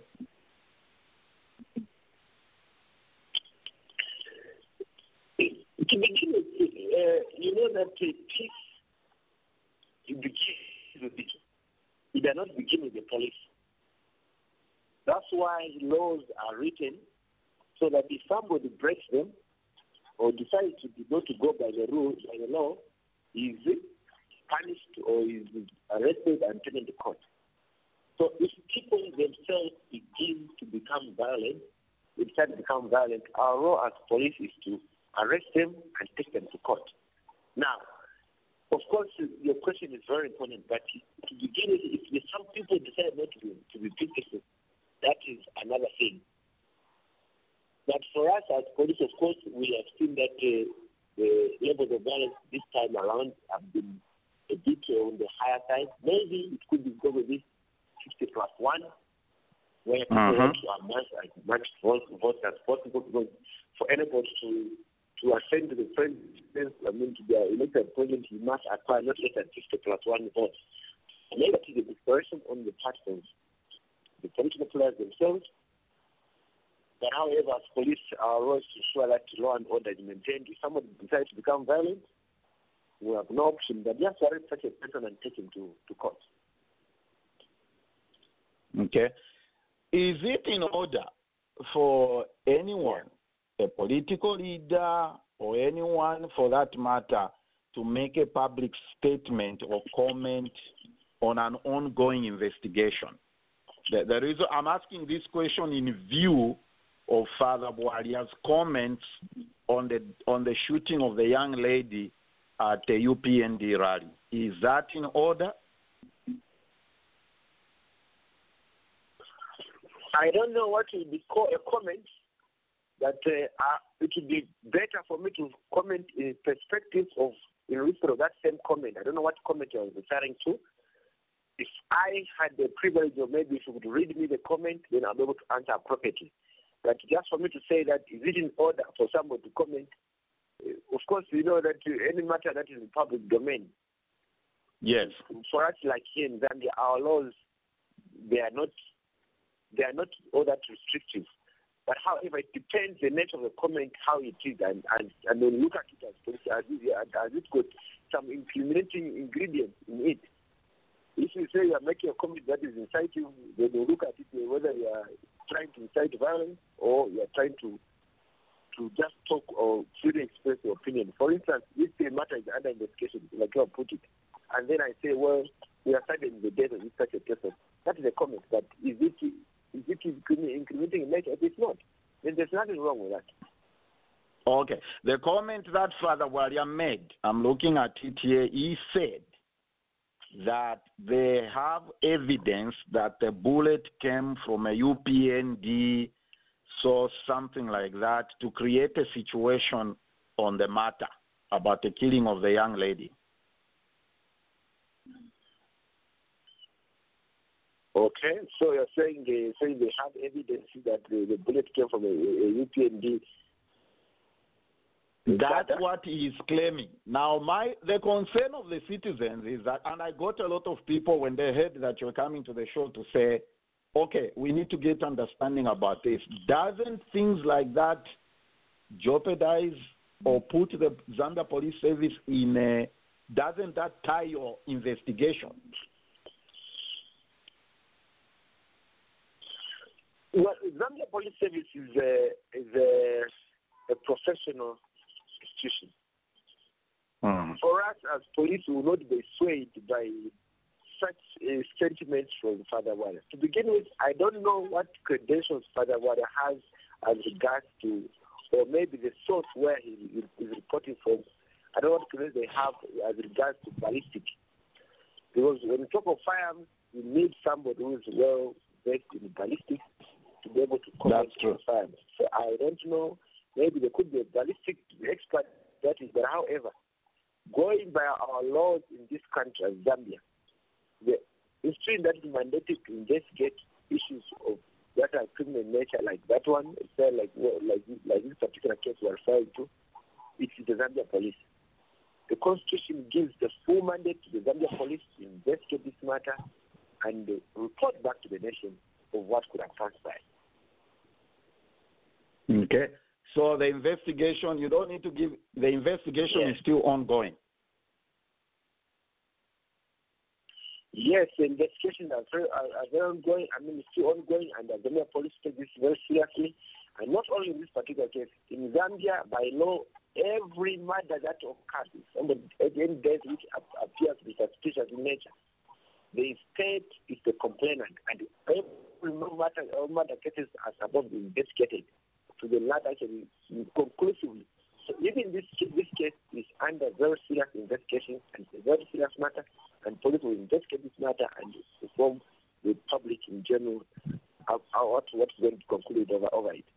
To begin with, uh, you know that uh, peace it begins with it. It does not begin with the police. That's why laws are written so that if somebody breaks them or decides to not to go by the rules, by the law, is punished or is arrested and taken to court. So if people themselves begin to become violent, they start to become violent, our role as police is to arrest them and take them to court. Now, Of course, your question is very important, but to begin with, if some people decide not to be, to be peaceful, that is another thing. But for us as police, of course, we have seen that uh, the levels of violence this time around have been a bit on the higher side. Maybe it could be because of this fifty plus one, where people uh-huh. want to amass as much vote, vote as possible, because for anybody to to ascend to the president, I mean, to the elected president, he must acquire not less than fifty plus one votes. Maybe that is a desperation on the part of the political players themselves. But however, as police are always to ensure that law and order is maintained. If somebody decides to become violent, we have no option but just arrest such a person and take him to, to court. Okay. Is it in order for anyone, a political leader or anyone for that matter, to make a public statement or comment on an ongoing investigation? The, the reason I'm asking this question in view of Father Bwalia's comments on the on the shooting of the young lady at the U P N D rally. Is that in order? I don't know what will be called a comment, but uh, uh, it would be better for me to comment in perspective of in respect of that same comment. I don't know what comment I was referring to. If I had the privilege of maybe if you would read me the comment, then I'll be able to answer appropriately. But just for me to say that, is it in order for somebody to comment? Uh, of course, you know that uh, any matter that is in public domain. Yes. For us, like here in Zambia, our laws, they are not, they are not all that restrictive. But however, it depends the nature of the comment, how it is, and and, and then look at it as as it, as it got some incriminating ingredients in it. If you say you are making a comment that is inciting, then you look at it whether you are trying to incite violence or you are trying to to just talk or freely express your opinion. For instance, if the matter is under investigation, like you have put it, and then I say, well, we are studying the death of such a person, that is a comment. But is it is it incriminating in nature? If it's not, then there's nothing wrong with that. Okay. The comment that Father William made, I'm looking at it here, he said that they have evidence that the bullet came from a U P N D source, something like that, to create a situation on the matter about the killing of the young lady. Okay, so you're saying they saying they have evidence that the, the bullet came from a, a U P N D. That's what he is claiming. Now, my the concern of the citizens is that, and I got a lot of people when they heard that you're coming to the show to say, okay, we need to get understanding about this. Doesn't things like that jeopardize or put the Zambia Police Service in a, doesn't that tie your investigation? Well, Zambia Police Service is a, is a, a professional institution. Mm. For us as police, we will not be swayed by such uh, sentiments from Father Wada. To begin with, I don't know what credentials Father Wada has as regards to, or maybe the source where he is reporting from. I don't know what credentials they have as regards to ballistic. Because when we talk of firearms, you need somebody who is well versed in ballistic to be able to comment on firearms. So I don't know. Maybe there could be a ballistic expert that is, but however, going by our laws in this country, as Zambia, the institution that is mandated to investigate issues of that are criminal in nature, like that one, like like like this particular case we are referring to, it is the Zambia Police. The Constitution gives the full mandate to the Zambia Police to investigate this matter and report back to the nation of what could have transpired. Okay. So the investigation, you don't need to give, the investigation yes. is still ongoing. Yes, the investigations are very, are, are very ongoing. I mean, it's still ongoing, and the Zambia Police take this very seriously. And not only in this particular case, in Zambia, by law, every murder that occurs, somebody any death which appears to be suspicious in nature, the state is the complainant, and every matter, all murder cases are supposed to be investigated to the latter actually conclusively So even this this case is under very serious investigation and it's a very serious matter, and police will investigate this matter and inform the public in general how, how what what's going to conclude over over it.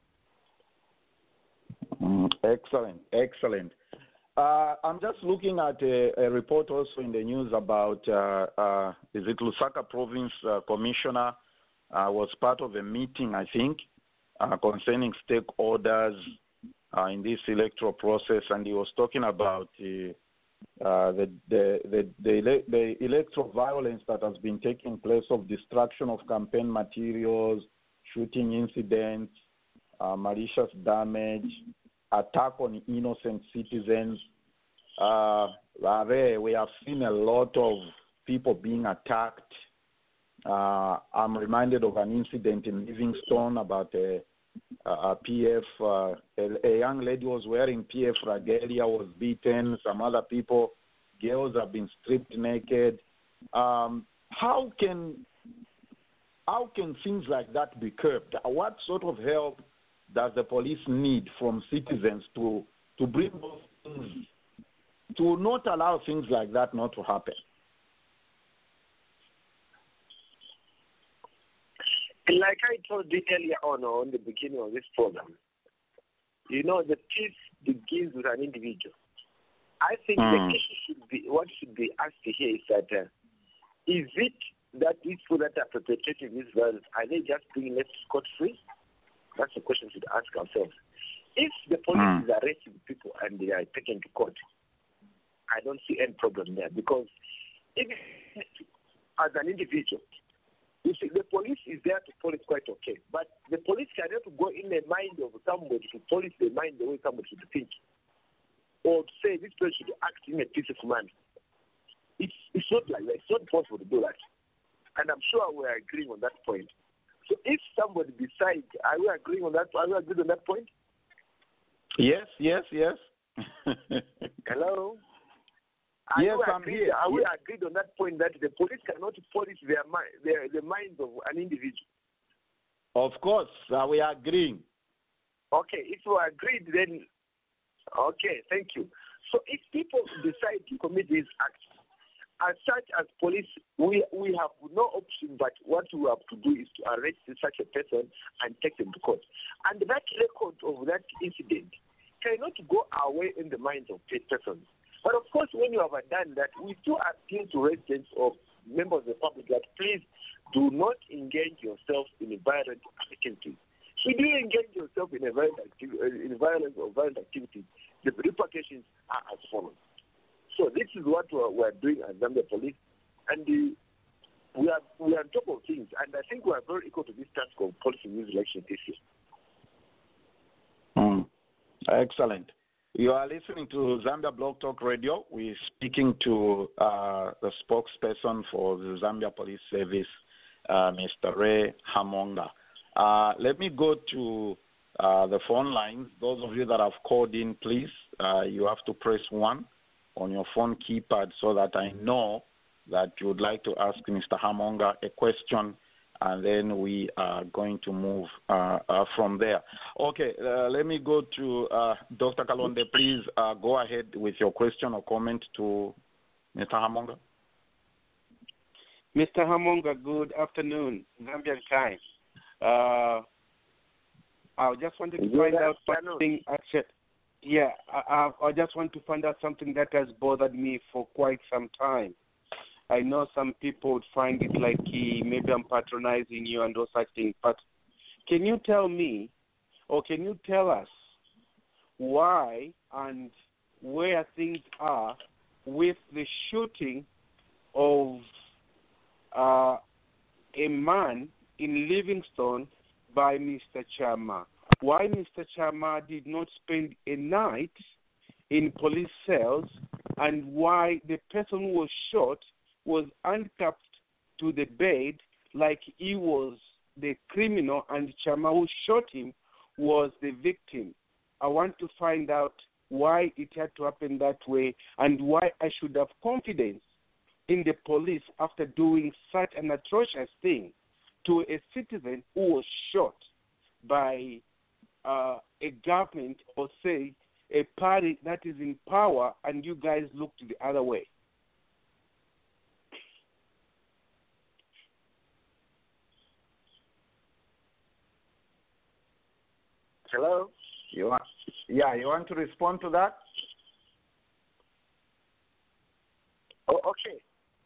Mm, excellent, excellent. Uh, I'm just looking at a, a report also in the news about uh, uh, is it Lusaka Province uh, Commissioner uh, was part of a meeting, I think, uh, concerning stakeholders uh, in this electoral process, and he was talking about uh, uh, the, the, the, the, the electoral violence that has been taking place of destruction of campaign materials, shooting incidents, uh, malicious damage, attack on innocent citizens. Uh, we have seen a lot of people being attacked. Uh, I'm reminded of an incident in Livingstone about a, a P F, uh, a, a young lady was wearing P F regalia, was beaten. Some other people, girls have been stripped naked. Um, how can how can things like that be curbed? What sort of help does the police need from citizens to to bring those things, to not allow things like that not to happen? Like I told you earlier on, on the beginning of this program, you know, the peace begins with an individual. I think mm. the issue should be, what should be asked here is that, uh, is it that these people that are perpetrating this violence, are they just being left scot-free? That's the question we should ask ourselves. If the police mm. is arresting people and they are taken to court, I don't see any problem there, because even as an individual, you see, the police is there to police quite okay, but the police cannot go in the mind of somebody to police the mind the way somebody should think, or to say this person should act in a peaceful manner. It's, it's not like that. It's not possible to do that. And I'm sure we're agreeing on that point. So if somebody decides, are we agreeing on that? Are we agreed on that point? Yes, yes, yes. Hello? Are yes, we I'm agreed, here. Are yes. we agreed on that point that the police cannot police their mind, their, the minds of an individual? Of course, uh, we are agreeing. Okay, if we agreed, then okay, thank you. So if people decide to commit these acts, as such as police, we we have no option but what we have to do is to arrest such a person and take them to court. And that record of that incident cannot go away in the minds of persons. But of course, when you have done that, we do appeal to residents or members of the public that please do not engage yourself in a violent activity. Should you engage yourself in a violent activity, in violence or violent activity, the repercussions are as follows. So this is what we're, we're doing as Zambia Police, and the, we are we are on top of things, and I think we are very equal to this task of policing this election this year. Mm. Excellent. You are listening to Zambia Blog Talk Radio. We're speaking to uh, the spokesperson for the Zambia Police Service, uh, Mister Ray Hamonga. Uh, let me go to uh, the phone lines. Those of you that have called in, please, uh, you have to press one on your phone keypad so that I know that you would like to ask Mister Hamonga a question, and then we are going to move uh, uh, from there. Okay, uh, let me go to uh, Doctor Kalonde. Please uh, go ahead with your question or comment to Mister Hamonga. Mister Hamonga, good afternoon, Zambian time. Uh, I just wanted to find out something. Actually, yeah, I, I just want to find out something that has bothered me for quite some time. I know some people would find it like uh, maybe I'm patronizing you and those such things, but can you tell me, or can you tell us why and where things are with the shooting of uh, a man in Livingstone by Mister Chama? Why Mister Chama did not spend a night in police cells, and why the person who was shot was handcuffed to the bed like he was the criminal and Chama who shot him was the victim. I want to find out why it had to happen that way and why I should have confidence in the police after doing such an atrocious thing to a citizen who was shot by uh, a government or, say, a party that is in power and you guys look to the other way. Hello? You want, yeah, you want to respond to that? Oh, okay.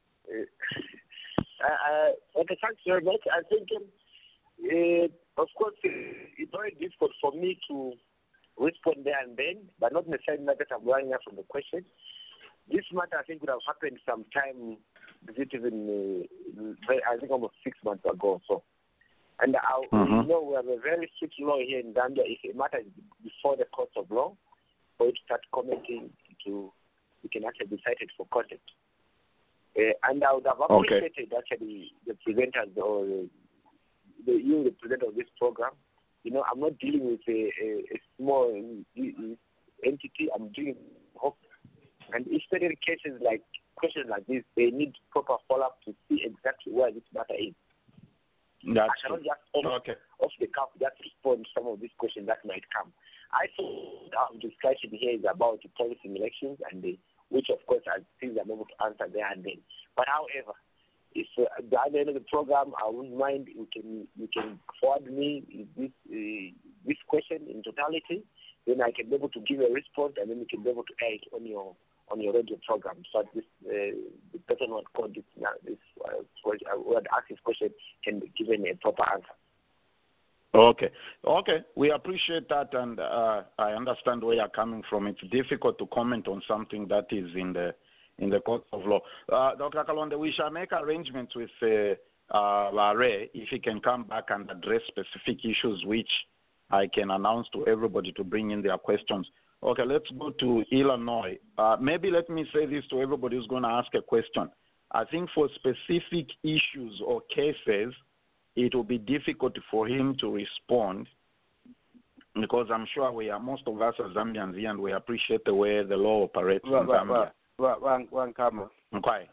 Uh, uh, okay, thanks very much. I think, um, uh, of course, uh, it's very difficult for me to respond there and then, but not necessarily that I'm running out from the question. This matter, I think, would have happened sometime, is it even, uh, I think almost six months ago or so. And I, mm-hmm. you know, we have a very strict law here in Zambia. If a matter is before the court of law, for you to start commenting, to you can actually be cited for contempt. Uh, and I would have appreciated okay. actually the presenters or the, you, the presenter of this program. You know, I'm not dealing with a, a, a small entity. I'm dealing with hope. And if there are cases like questions like this, they need proper follow-up to see exactly where this matter is. That's I cannot just off, okay. off the cuff just respond to some of these questions that might come. I thought our discussion here is about the policy elections, and the, which of course I think I'm able to answer there and then. But however, if uh, at the end of the program, I wouldn't mind you can you can forward me this uh, this question in totality, then I can be able to give a response, and then you can be able to air it on your on your radio program, so that this uh, the person who had called this uh, this uh, who had asked this question can be given a proper answer. Okay, okay, we appreciate that, and uh, I understand where you're coming from. It's difficult to comment on something that is in the in the court of law. Uh, Doctor Kalonde, we shall make arrangements with uh, uh, Ray if he can come back and address specific issues which I can announce to everybody to bring in their questions. Okay, let's go to Illinois. Uh, maybe let me say this to everybody who's going to ask a question. I think for specific issues or cases, it will be difficult for him to respond because I'm sure we are, most of us are Zambians here and we appreciate the way the law operates well, in well, Zambia. Well, one, one comment. Okay.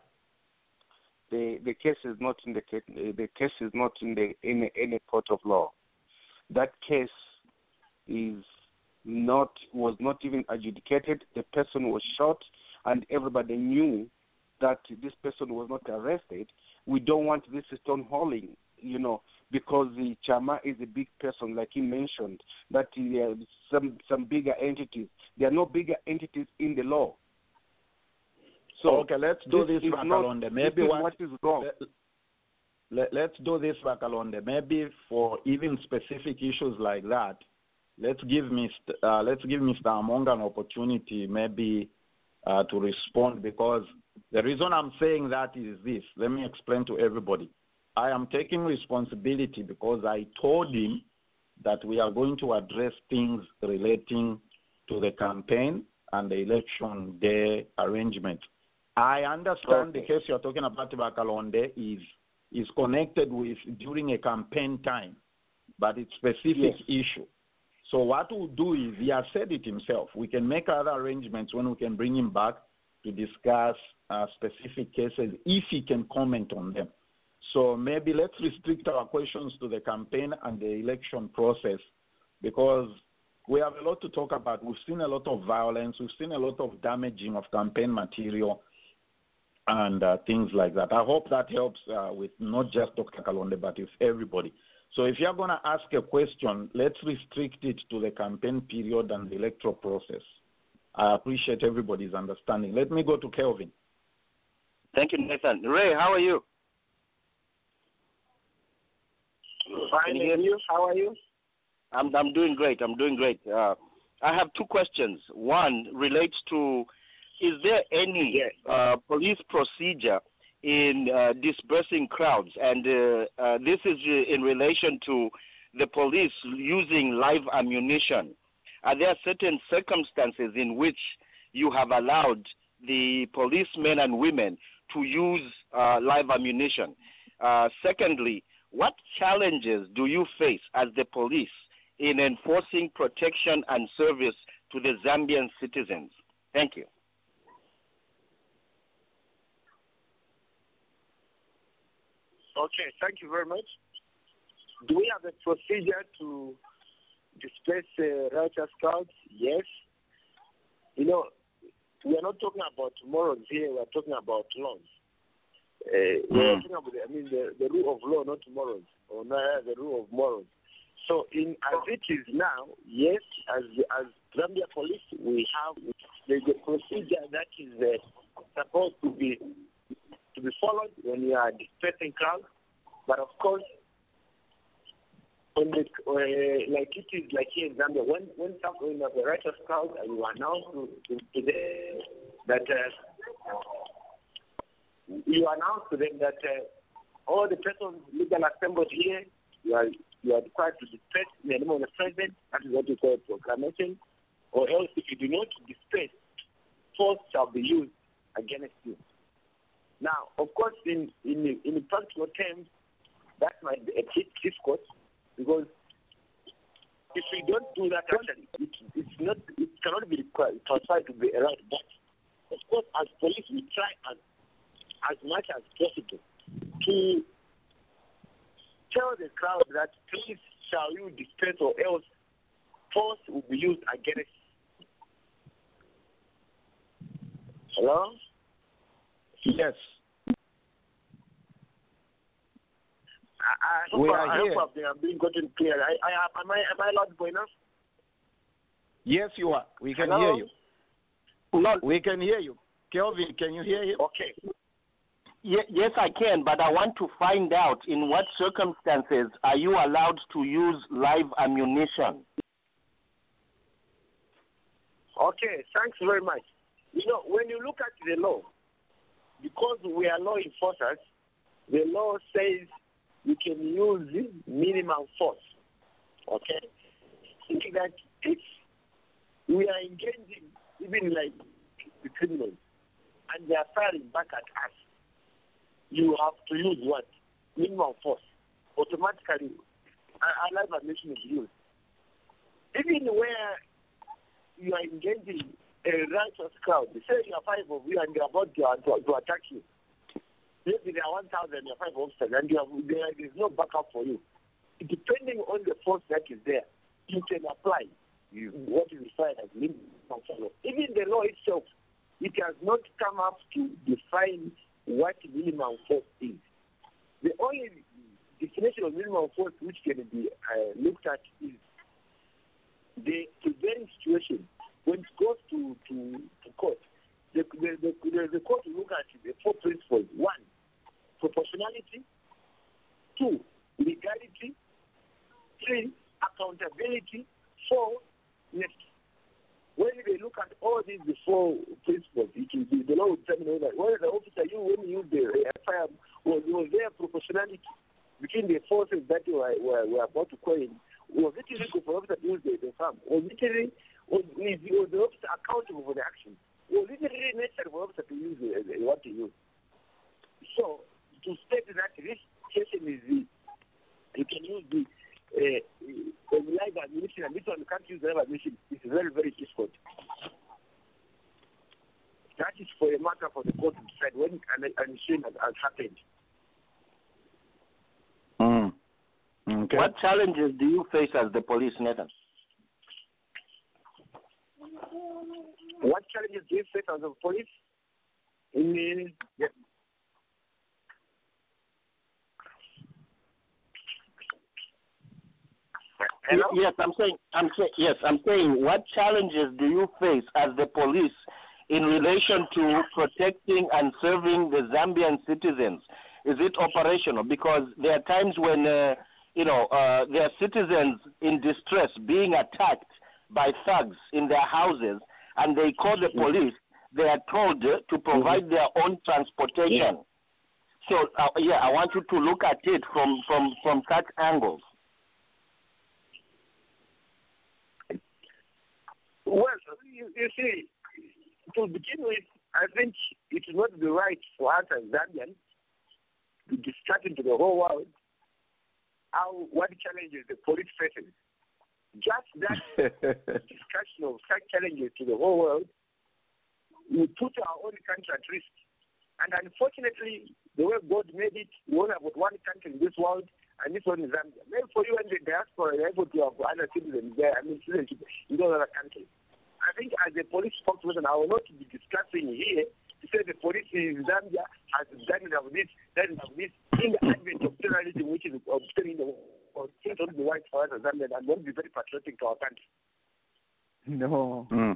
The the case is not in the the case is not in the in any court of law. That case is not was not even adjudicated. The person was shot, and everybody knew that this person was not arrested. We don't want this stonewalling, you know, because the Chama is a big person, like he mentioned. That uh, some some bigger entities. There are no bigger entities in the law. So okay, let's do this, this Bakalonde. Maybe this what, is what is wrong. Let, let's do this, Bakalonde. Maybe for even specific issues like that, let's give Mister Uh, let's give Mister Amonga an opportunity, maybe uh, to respond. Because the reason I'm saying that is this. Let me explain to everybody. I am taking responsibility because I told him that we are going to address things relating to the campaign and the election day arrangement. I understand okay. the case you're talking about, Bakalonde, is is connected with during a campaign time, but it's specific yes. issue. So what we'll do is, he has said it himself, we can make other arrangements when we can bring him back to discuss uh, specific cases if he can comment on them. So maybe let's restrict our questions to the campaign and the election process because we have a lot to talk about. We've seen a lot of violence. We've seen a lot of damaging of campaign material and uh, things like that. I hope that helps uh, with not just Doctor Kalonde, but with everybody. So if you're going to ask a question, let's restrict it to the campaign period and the electoral process. I appreciate everybody's understanding. Let me go to Kelvin. Thank you, Nathan. Ray, how are you? Fine, and you? How are you? I'm I'm doing great. I'm doing great. Uh, I have two questions. One relates to, is there any yes. uh, police procedure in uh, dispersing crowds? And uh, uh, this is in relation to the police using live ammunition. Are there certain circumstances in which you have allowed the policemen and women to use uh, live ammunition? Uh, secondly, what challenges do you face as the police in enforcing protection and service to the Zambian citizens? Thank you. Okay, thank you very much. Do we have a procedure to disperse uh, riotous crowds? Yes. you know, we are not talking about morals here. We are talking about laws. Uh, mm. We are talking about, I mean, the, the rule of law, not morals, or not the rule of morals. So, in as it is now, yes, as as Zambia police, we have the, the procedure that is uh, supposed to be to be followed when you are dispersing crowds. But of course, when the, uh, like it is like here in Zambia, when when something of a righteous crowd and you announce to, to, to them that uh, you announce to them that uh, all the persons legal assembled here, you are you are required to disperse in the name of the president. That is what we call proclamation. Or else, if you do not disperse, force shall be used against you. Now, of course, in in in practical terms, that might be a bit difficult because if we don't do that, actually, it, it's not it cannot be transferred to be allowed. But of course, as police, we try as as much as possible to tell the crowd that please shall you disperse or else force will be used against. Hello? Yes. I, I hope, we I, are I here. hope I'm being gotten clear. I, I, am, I, am I allowed to go enough? Yes, you are. We can Hello? hear you. No. We can hear you. Kelvin, can you hear him? Okay. Ye- yes, I can, but I want to find out in what circumstances are you allowed to use live ammunition? Okay, thanks very much. You know, when you look at the law, because we are law enforcers, the law says you can use minimum force. Okay? Thinking that if we are engaging, even like the criminals, and they are firing back at us, you have to use what? Minimum force. Automatically, a live ammunition is used. Even where you are engaging a righteous crowd, say you are five of you and they are about to, to, to attack you. Maybe there are one thousand, you are five officers, and you have, there is no backup for you. Depending on the force that is there, you can apply you, what is required as minimum force. Even the law itself, it has not come up to define what minimum force is. The only definition of minimum force which can be uh, looked at is the prevailing situation. When it goes to, to, to court, the, the, the, the court will look at the four principles. One, proportionality. Two, legality. Three, accountability. Four, necessity. When they look at all these four principles, it will be, the law will determine that whether the officer, you, when you use the uh, fire, was, was there proportionality between the forces that were, were, were about to coin? Was it illegal for the officer to use the, the farm? Was it really, was, was the officer accountable for the action? Was it really necessary for the officer to use the, the, what to use? So, to state that this station is the, you can use the uh, uh, live ammunition, and this one you can't use live ammunition. It's very, very difficult. That is for a matter for the court to decide when an ammunition has, has happened. Mm. Okay. What challenges do you face as the police, Nathan? What challenges do you face as a police? In the, yeah. Hello? Yes, I'm saying. I'm saying. Yes, I'm saying. What challenges do you face as the police in relation to protecting and serving the Zambian citizens? Is it operational? Because there are times when uh, you know uh, there are citizens in distress being attacked by thugs in their houses, and they call the police. They are told uh, to provide mm-hmm. their own transportation. Yeah. So uh, yeah, I want you to look at it from from from such angles. Well, you, you see, to begin with, I think it would not be right for us as Zambians to discuss into the whole world how what challenges the police faces. Just that discussion of such challenges to the whole world will put our own country at risk. And unfortunately, the way God made it, we only have one country in this world, and this one is Zambia. Maybe for you and the diaspora, you're able to have other citizens there, I mean, citizenship in those other countries. I think as a police spokesperson, I will not be discussing here to say the police in Zambia has done enough of this, done enough of this, in the advent of terrorism, which is obtaining the, or the white for us as Zambia, and won't be very patriotic to our country. No. Mm.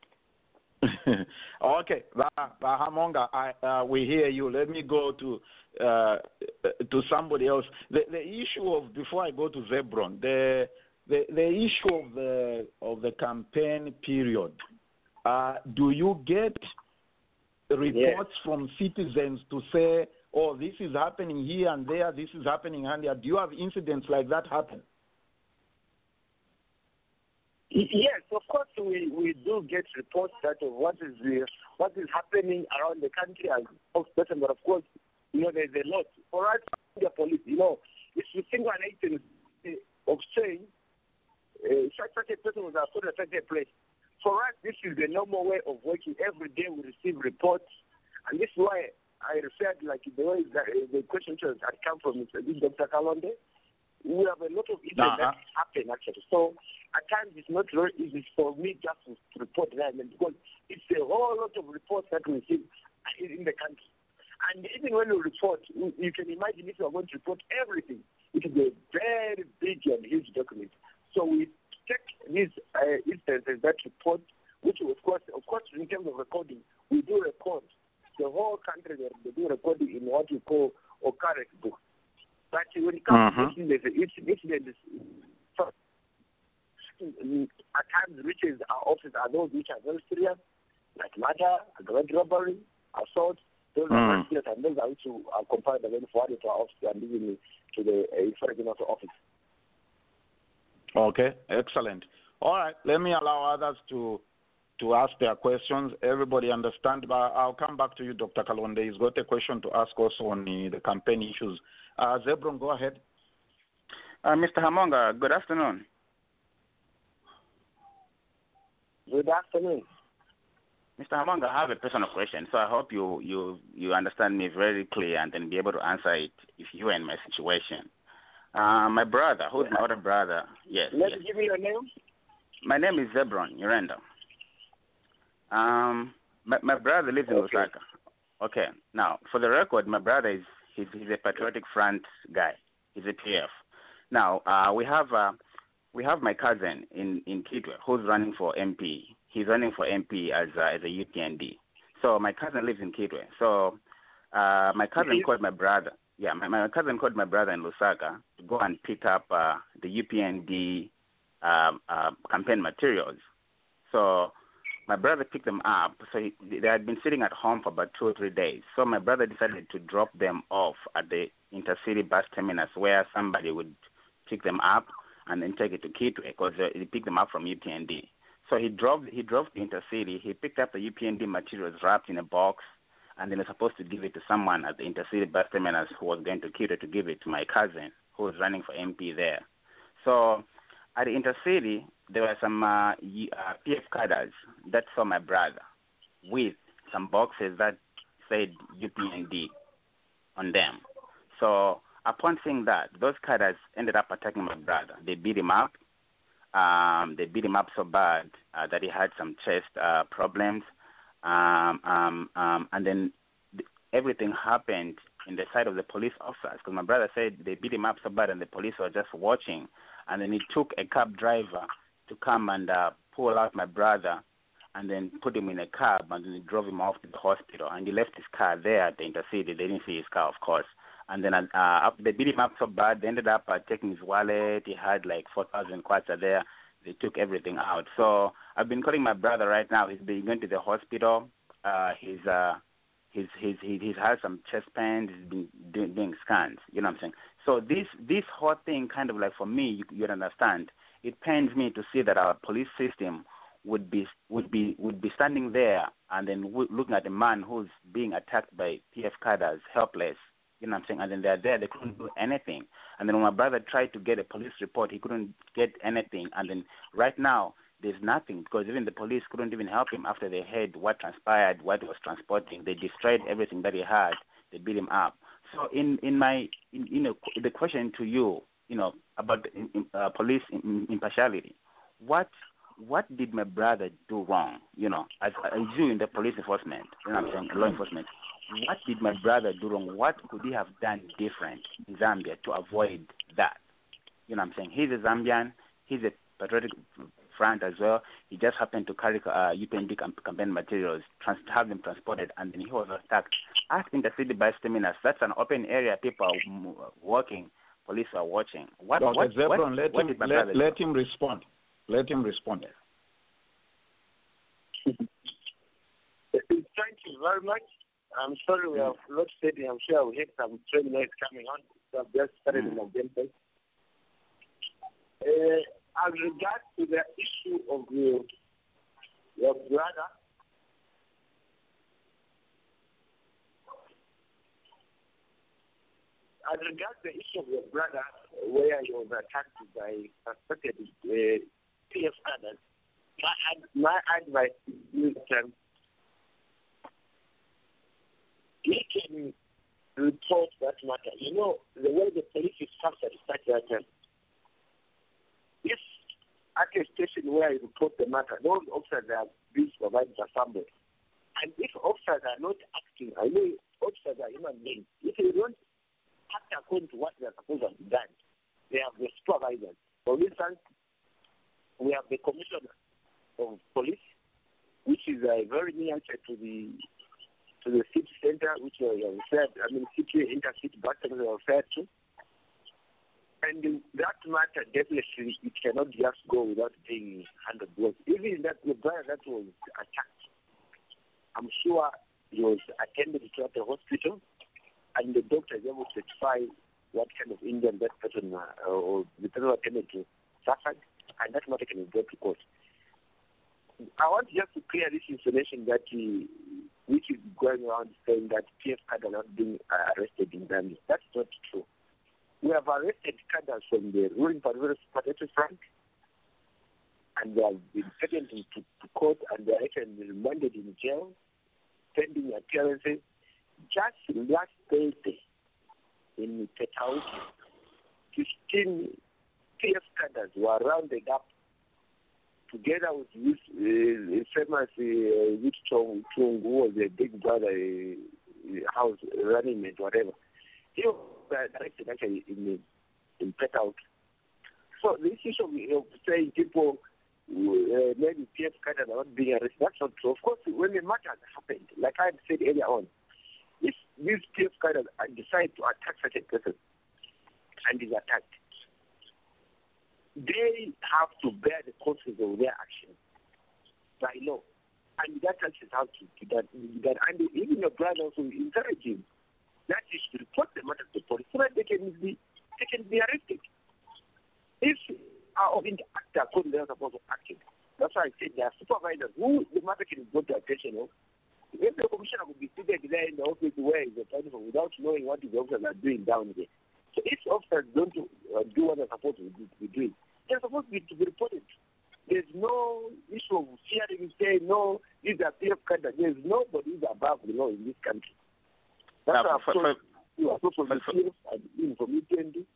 Okay, Bahamonga, I, uh, we hear you. Let me go to uh, to somebody else. The, the issue of before I go to Zebron, the the, the issue of the of the campaign period. Uh, do you get reports yeah. from citizens to say, "Oh, this is happening here and there. This is happening and there"? Do you have incidents like that happen? Yes, of course we, we do get reports that of what is the, what is happening around the country as spokesperson, but of course, you know, there's a lot. For us, the police, you know, if you single an item of saying uh, such, such a person was put at such a place, for us, this is the normal way of working. Every day we receive reports, and this is why I referred, like, the way that, uh, the questions that come from Doctor Kalonde. We have a lot of incidents uh-huh. that happen, actually. So, at times, it's not very easy for me just to report that, because it's a whole lot of reports that we receive in the country. And even when we report, you can imagine if you are going to report everything, it is a very big and huge document. So, we take these uh, instances that report, which, of course, of course, in terms of recording, we do record the whole country. They do recording in what we call Okarek book. But when it comes uh-huh. to incidents, incidents at times reaches our office are those which are very serious, like murder, aggravated robbery, assault. Those are very serious, and those are which are compiled and then forwarded to our office and given to the uh, office. Okay, excellent. All right, let me allow others to to ask their questions. Everybody understand, but I'll come back to you, Doctor Kalonde. He's got a question to ask also on the, the campaign issues. Uh, Zebron, go ahead. Uh, Mister Hamonga, good afternoon. Good afternoon. Mister Hamonga, I have a personal question, so I hope you, you, you understand me very clear and then be able to answer it if you are in my situation. Uh, my brother, who's my other brother, yes. Let yes. me give me your name. My name is Zebron Urenda. Um, my, my brother lives in okay. Lusaka. Okay. Now, for the record, my brother is he's, he's a Patriotic Front guy. He's a P F. Now, uh, we have uh, we have my cousin in in Kitwe who's running for M P. He's running for M P as uh, as a U P N D. So my cousin lives in Kitwe. So uh, my cousin called my brother. Yeah, my, my cousin called my brother in Lusaka to go and pick up uh, the U P N D um, uh, campaign materials. So my brother picked them up. So he, they had been sitting at home for about two or three days. So my brother decided to drop them off at the intercity bus terminus where somebody would pick them up and then take it to Kitwe because he picked them up from U P N D. So he drove he drove to intercity. He picked up the U P N D materials wrapped in a box, and then was supposed to give it to someone at the intercity bus terminus who was going to Kitwe to give it to my cousin who was running for M P there. So at the intercity, there were some uh, uh, P F cadres that saw my brother with some boxes that said U P N D on them. So upon seeing that, those cadres ended up attacking my brother. They beat him up. Um, they beat him up so bad uh, that he had some chest uh, problems. Um, um, um, and then th- everything happened in the sight of the police officers because my brother said they beat him up so bad and the police were just watching. And then it took a cab driver to come and uh, pull out my brother and then put him in a cab and then drove him off to the hospital. And he left his car there at the intercity. They didn't see his car, of course. And then uh, after they beat him up so bad, they ended up uh, taking his wallet. He had like four thousand kwacha there. They took everything out. So I've been calling my brother right now. He's been going to the hospital. Uh, he's, uh, he's, he's, he's, he's had some chest pains. He's been doing, doing scans. You know what I'm saying? So this this whole thing kind of like for me, you, you understand, it pains me to see that our police system would be would be would be standing there and then w- looking at a man who's being attacked by P F cadres, helpless. You know what I'm saying? And then they're there, they couldn't do anything. And then when my brother tried to get a police report, he couldn't get anything. And then right now, there's nothing because even the police couldn't even help him after they heard what transpired, what he was transporting. They destroyed everything that he had. They beat him up. So in, in my, in, you know, the question to you, you know, about uh, police impartiality, what what did my brother do wrong? You know, as, as you in the police enforcement, you know what I'm saying, law enforcement, what did my brother do wrong? What could he have done different in Zambia to avoid that? You know what I'm saying? He's a Zambian. He's a patriotic front as well. He just happened to carry uh, U P N D campaign materials, trans- have them transported, and then he was attacked. Asked in the city by Steminas, that's an open area. People are walking. Police are watching. What, Doctor what, Zebron, what, let, what him, did my let, brother do? let him respond. Let him respond. Thank you very much. I'm sorry we have not said. I'm sure we had some train noise coming on. So I've just started mm. in my gameplay. Uh, as regards to the issue of your, your brother, as regards the issue of your brother, where he was attacked by suspected uh, P F cadres, my, my advice is that he can report that matter. You know, the way the police is structured is such that uh, if at a station where you report the matter, those officers are being provided by somebody. And if officers are not acting, I know officers are human beings. If they don't act according to what they are supposed to have done, they have the supervisors. For instance, we have the commissioner of police, which is uh, very near to the to the city center, which we are referred, I mean, city intercity buses we are referred to. And that matter, definitely, it cannot just go without being handled. Because even that the brother that was attacked, I'm sure he was attended to at the hospital, and the doctor is able to specify what kind of injury that person uh, or the person attended to suffered, and that matter can be brought to court. I want just to clear this information that he, which is going around saying that P F cadres are not being uh, arrested in Zambia. That's not true. We have arrested cadres from the ruling patriotic front, and they have been taken to, to, to court, and they are actually remanded in jail, pending appearances. Just last Thursday in Petau, fifteen P F cadres were rounded up together with this uh, famous uh, Wich Chong, who was a big brother uh, house running mate, whatever. He was arrested actually in, in Petau. So this issue of saying people, uh, maybe P F cadres are not being arrested, that's not true. Of course, when the matter has happened, like I had said earlier on, if these P F cadres decide to attack such a person and is attacked, they have to bear the consequences of their actions by law. And that action has to be done. And even your brother also encourage him that he should report the matter to the police so that they can be, they can be arrested. If our of actor according to the supposed to act, that's why I said there are supervisors who the matter can go to attention of. If the commissioner would be seated there in the office where he's applying for without knowing what the officers are doing down there. So if officers don't uh, do what they're supposed to be doing, they're supposed to be, to be reported. There's no issue of fearing, say, no, these are P F cadres. There's nobody who's above the law in this country. That's uh, our for, for, you are supposed for, to be and from U P N D.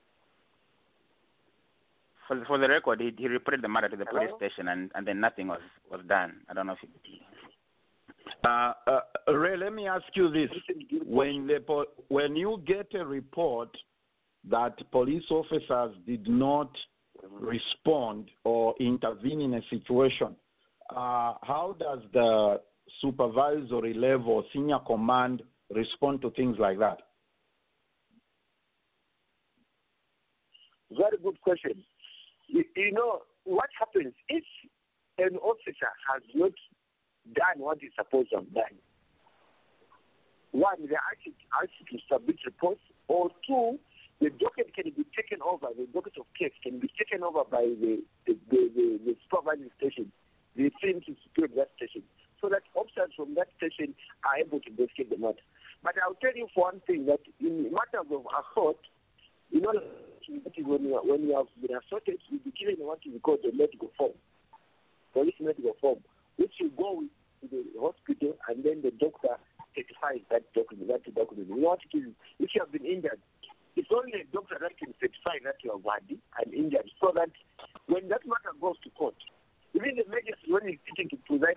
For, for the record, he, he reported the matter to the Hello? police station, and, and then nothing was, was done. I don't know if he... Uh, uh, Ray, let me ask you this. When, the po- when you get a report that police officers did not respond or intervene in a situation, uh, how does the supervisory level, senior command, respond to things like that? Very good question. You, you know, what happens if an officer has not done what he's supposed to have done? One, they ask to submit reports, or two, the docket can be taken over, the docket of case can be taken over by the the, the, the, the supervising station, the team to secure that station, so that officers from that station are able to investigate the matter. But I'll tell you for one thing, that in matters of assault, you know, when you, when you have been assaulted, you'll be given what is called a medical form, police medical form, which you go with to the hospital, and then the doctor certifies that document. That document. You know what it is? If you have been injured, it's only a doctor that can certify that you are body and injured, so that when that matter goes to court, even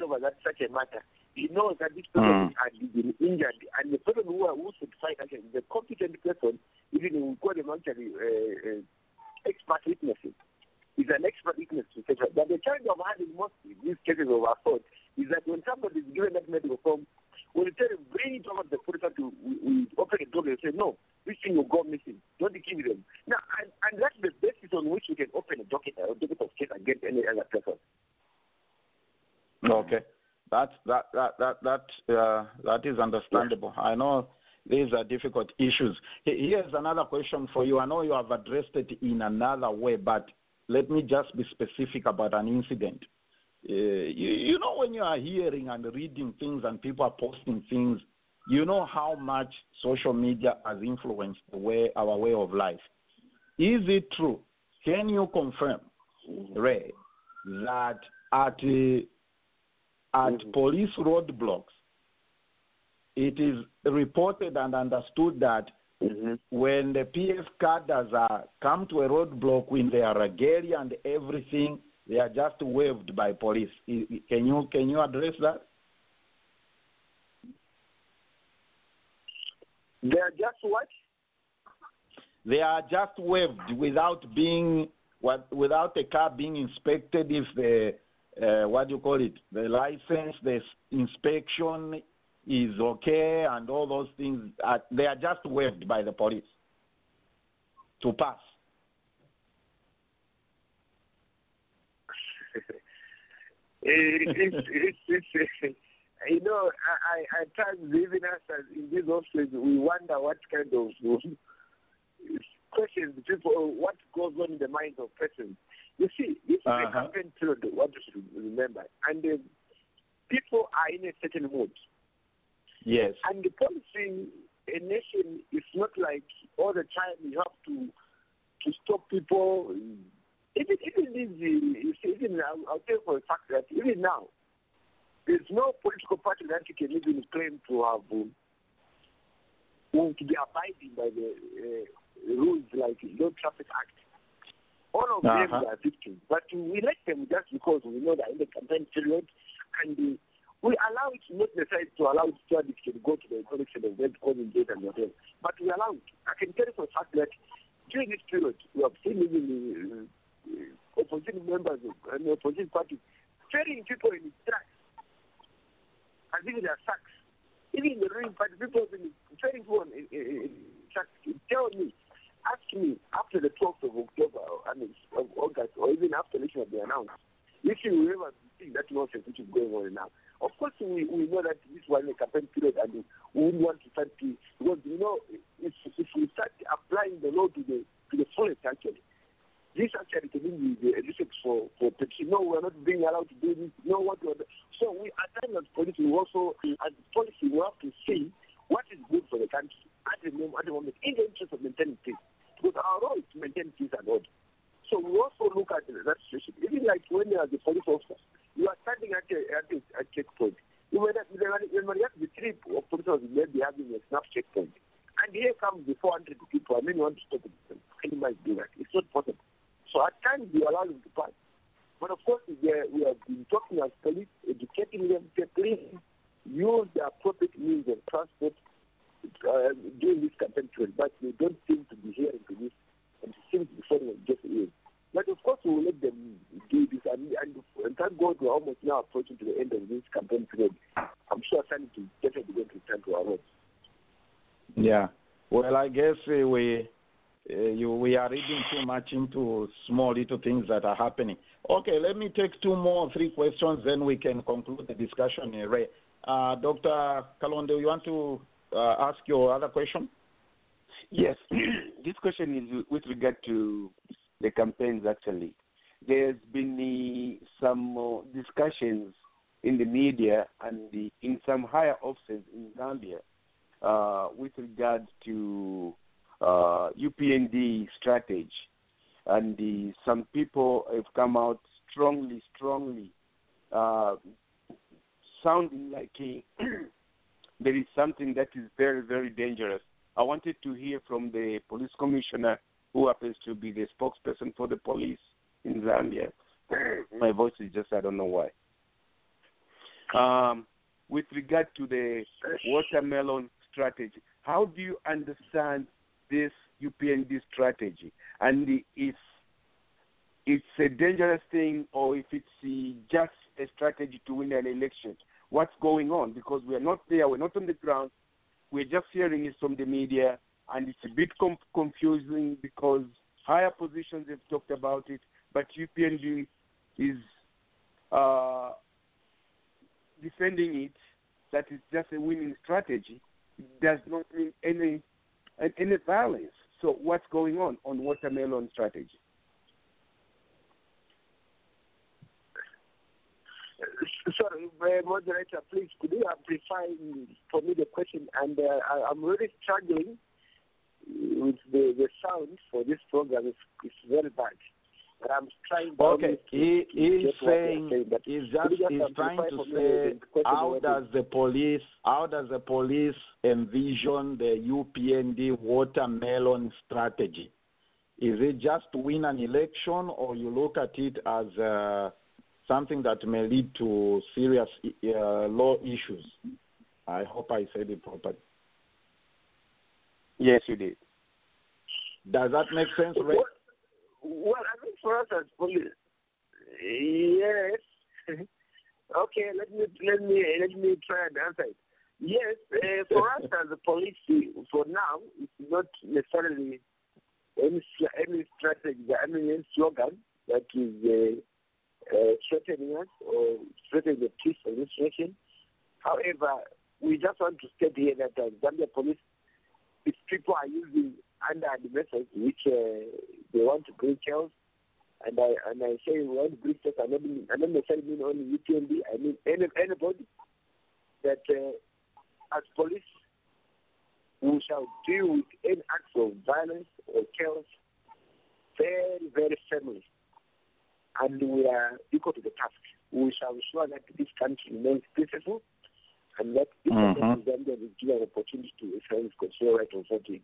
over that such a matter. He knows that this person Mm. has been injured, and the person who, who should fight actually, the competent person, even we call them actually uh, uh, expert witnesses, is an expert witness to such a. But the challenge of having most of these cases of assault is that when somebody is given that medical form, when you tell him bring it over to the police to we, we open the door, they say no, this thing will go missing. Don't give them. Now, and, and that's the basis on which we can open a docket, a docket of case against any other person. Okay, that's that that that that uh, that is understandable. I know these are difficult issues. Here's another question for you. I know you have addressed it in another way, but let me just be specific about an incident. Uh, you, you know, when you are hearing and reading things and people are posting things, you know how much social media has influenced the way our way of life. Is it true? Can you confirm, Ray, that at uh, at mm-hmm. police roadblocks, it is reported and understood that mm-hmm. when the P F cadres are come to a roadblock with their regalia and everything, they are just waved by police. Can you can you address that? They are just what? They are just waved without being what without the car being inspected. If the uh, what do you call it? The license, the inspection is okay, and all those things. Are, they are just waved by the police to pass. it, it's, it's, it's, uh, you know, I, I at times even us in these offices, we wonder what kind of questions people, what goes on in the minds of persons. You see, this is uh-huh. a campaign period, what you should remember, and uh, people are in a certain mood. Yes. And the policing a nation is not like all the time you have to to stop people. Even even this, you see, even I'll, I'll tell you for a fact that even now, there's no political party that you can even claim to have um, to be abiding by the uh, rules like the Road Traffic Act. All of uh-huh. them are victims, but we let them just because we know that in the campaign period, and uh, we allow it, not necessarily to allow it to to go to the connection of web causing data and whatever, but we allow it. I can tell you for a fact that during this period, we have seen even uh, uh, opposition members of an uh, opposition party ferrying people in tracks as if they are sacks. Even in the ruling party, people have been ferrying people in, in, in tracks. Tell me, ask me after the twelfth of October, I mean, of August, or even after election have been announced, if you will ever see that nonsense which is going on now. Of course, we, we know that this was a campaign period, and we wouldn't want to start to, because, you know, if, if we start applying the law to the to the fullest, actually, this actually can be the research for, for petition. No, we're not being allowed to do this. No, what we're So we, at times as police, we also, as policy, we have to see what is good for the country at the moment, at the moment in the interest of maintaining peace. Because our role is to maintain peace and order. So we also look at that situation. Even like when you are the police officer, you are standing at a, at a, a checkpoint. You may not, there may have the three of police officers may be having a snap checkpoint. And here comes the four hundred people. I mean, you want to stop them. Can you do that? It's not possible. So at times we allow them to pass. But of course, we have been talking as police, educating them to please use the appropriate means of transport uh, during this campaign period. But they don't seem to be hearing to this, and it seems before they get in. But of course, we will let them do this, and, and, and thank God we're almost now approaching to the end of this campaign period. I'm sure sanity is definitely going to return to our roads. Yeah. Well, I guess uh, we uh, you, we are reading too much into small little things that are happening. Okay, let me take two more, three questions, then we can conclude the discussion. Ray. Uh, Doctor Kalonde, you want to uh, ask your other question? Yes. This question is with regard to the campaigns, actually. There's been uh, some uh, discussions in the media and the, in some higher offices in Zambia uh, with regard to uh, U P N D strategy. And the, some people have come out strongly, strongly, uh, sounding like a, there is something that is very, very dangerous. I wanted to hear from the police commissioner, who happens to be the spokesperson for the police in Zambia. My voice is just, I don't know why. Um, with regard to the watermelon strategy, how do you understand this U P N D strategy? And if it's a dangerous thing or if it's uh, just a strategy to win an election, what's going on? Because we are not there, we're not on the ground, we're just hearing it from the media, and it's a bit com- confusing because higher positions have talked about it, but U P N D is uh, defending it, that it's just a winning strategy. It does not mean any any violence. So what's going on on watermelon strategy? Sorry, uh, moderator, please, could you amplify for me the question? And uh, I, I'm really struggling with the, the sound for this program. It's, it's very bad. But I'm trying to... Okay, he is saying, saying he's just, he's trying to say, how does the police, how does the police envision the U P N D watermelon strategy? Is it just to win an election, or you look at it as uh, something that may lead to serious uh, law issues? I hope I said it properly. Yes, you did. Does that make sense, Ray? Well, I think for us as police, yes. Okay, let me let me let me try and answer it. Yes, uh, for us as a police, for now, it's not necessarily any any strategy, I mean any slogan that is uh, uh, threatening us or threatening the peace of this nation. However, we just want to state here that uh, Zambia police, if people are using under the methods which uh, they want to bring chaos, and I and I say we want to bring chaos, I don't mean, I don't necessarily mean only U P N D, I mean any, anybody that uh, as police we shall deal with any acts of violence or chaos very, very firmly, and we are equal to the task. We shall ensure that this country remains peaceful and that each mm-hmm. of them is given an opportunity to exercise control right of voting.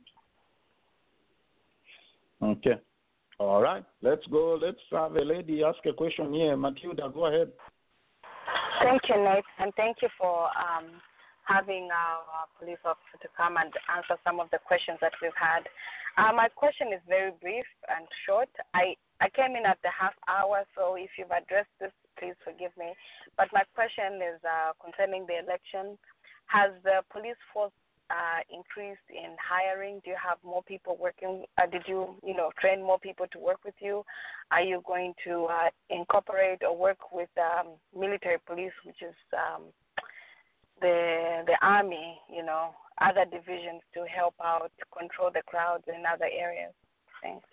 Okay. All right. Let's go. Let's have a lady ask a question here. Matilda, go ahead. Thank you, Nate, and thank you for um, having our police officer to come and answer some of the questions that we've had. Uh, my question is very brief and short. I, I came in at the half hour, so if you've addressed this, please forgive me. But my question is uh, concerning the election. Has the police force uh, increased in hiring? Do you have more people working? Uh, did you, you know, train more people to work with you? Are you going to uh, incorporate or work with um, military police, which is um, the the army, you know, other divisions to help out, to control the crowds in other areas? Thanks.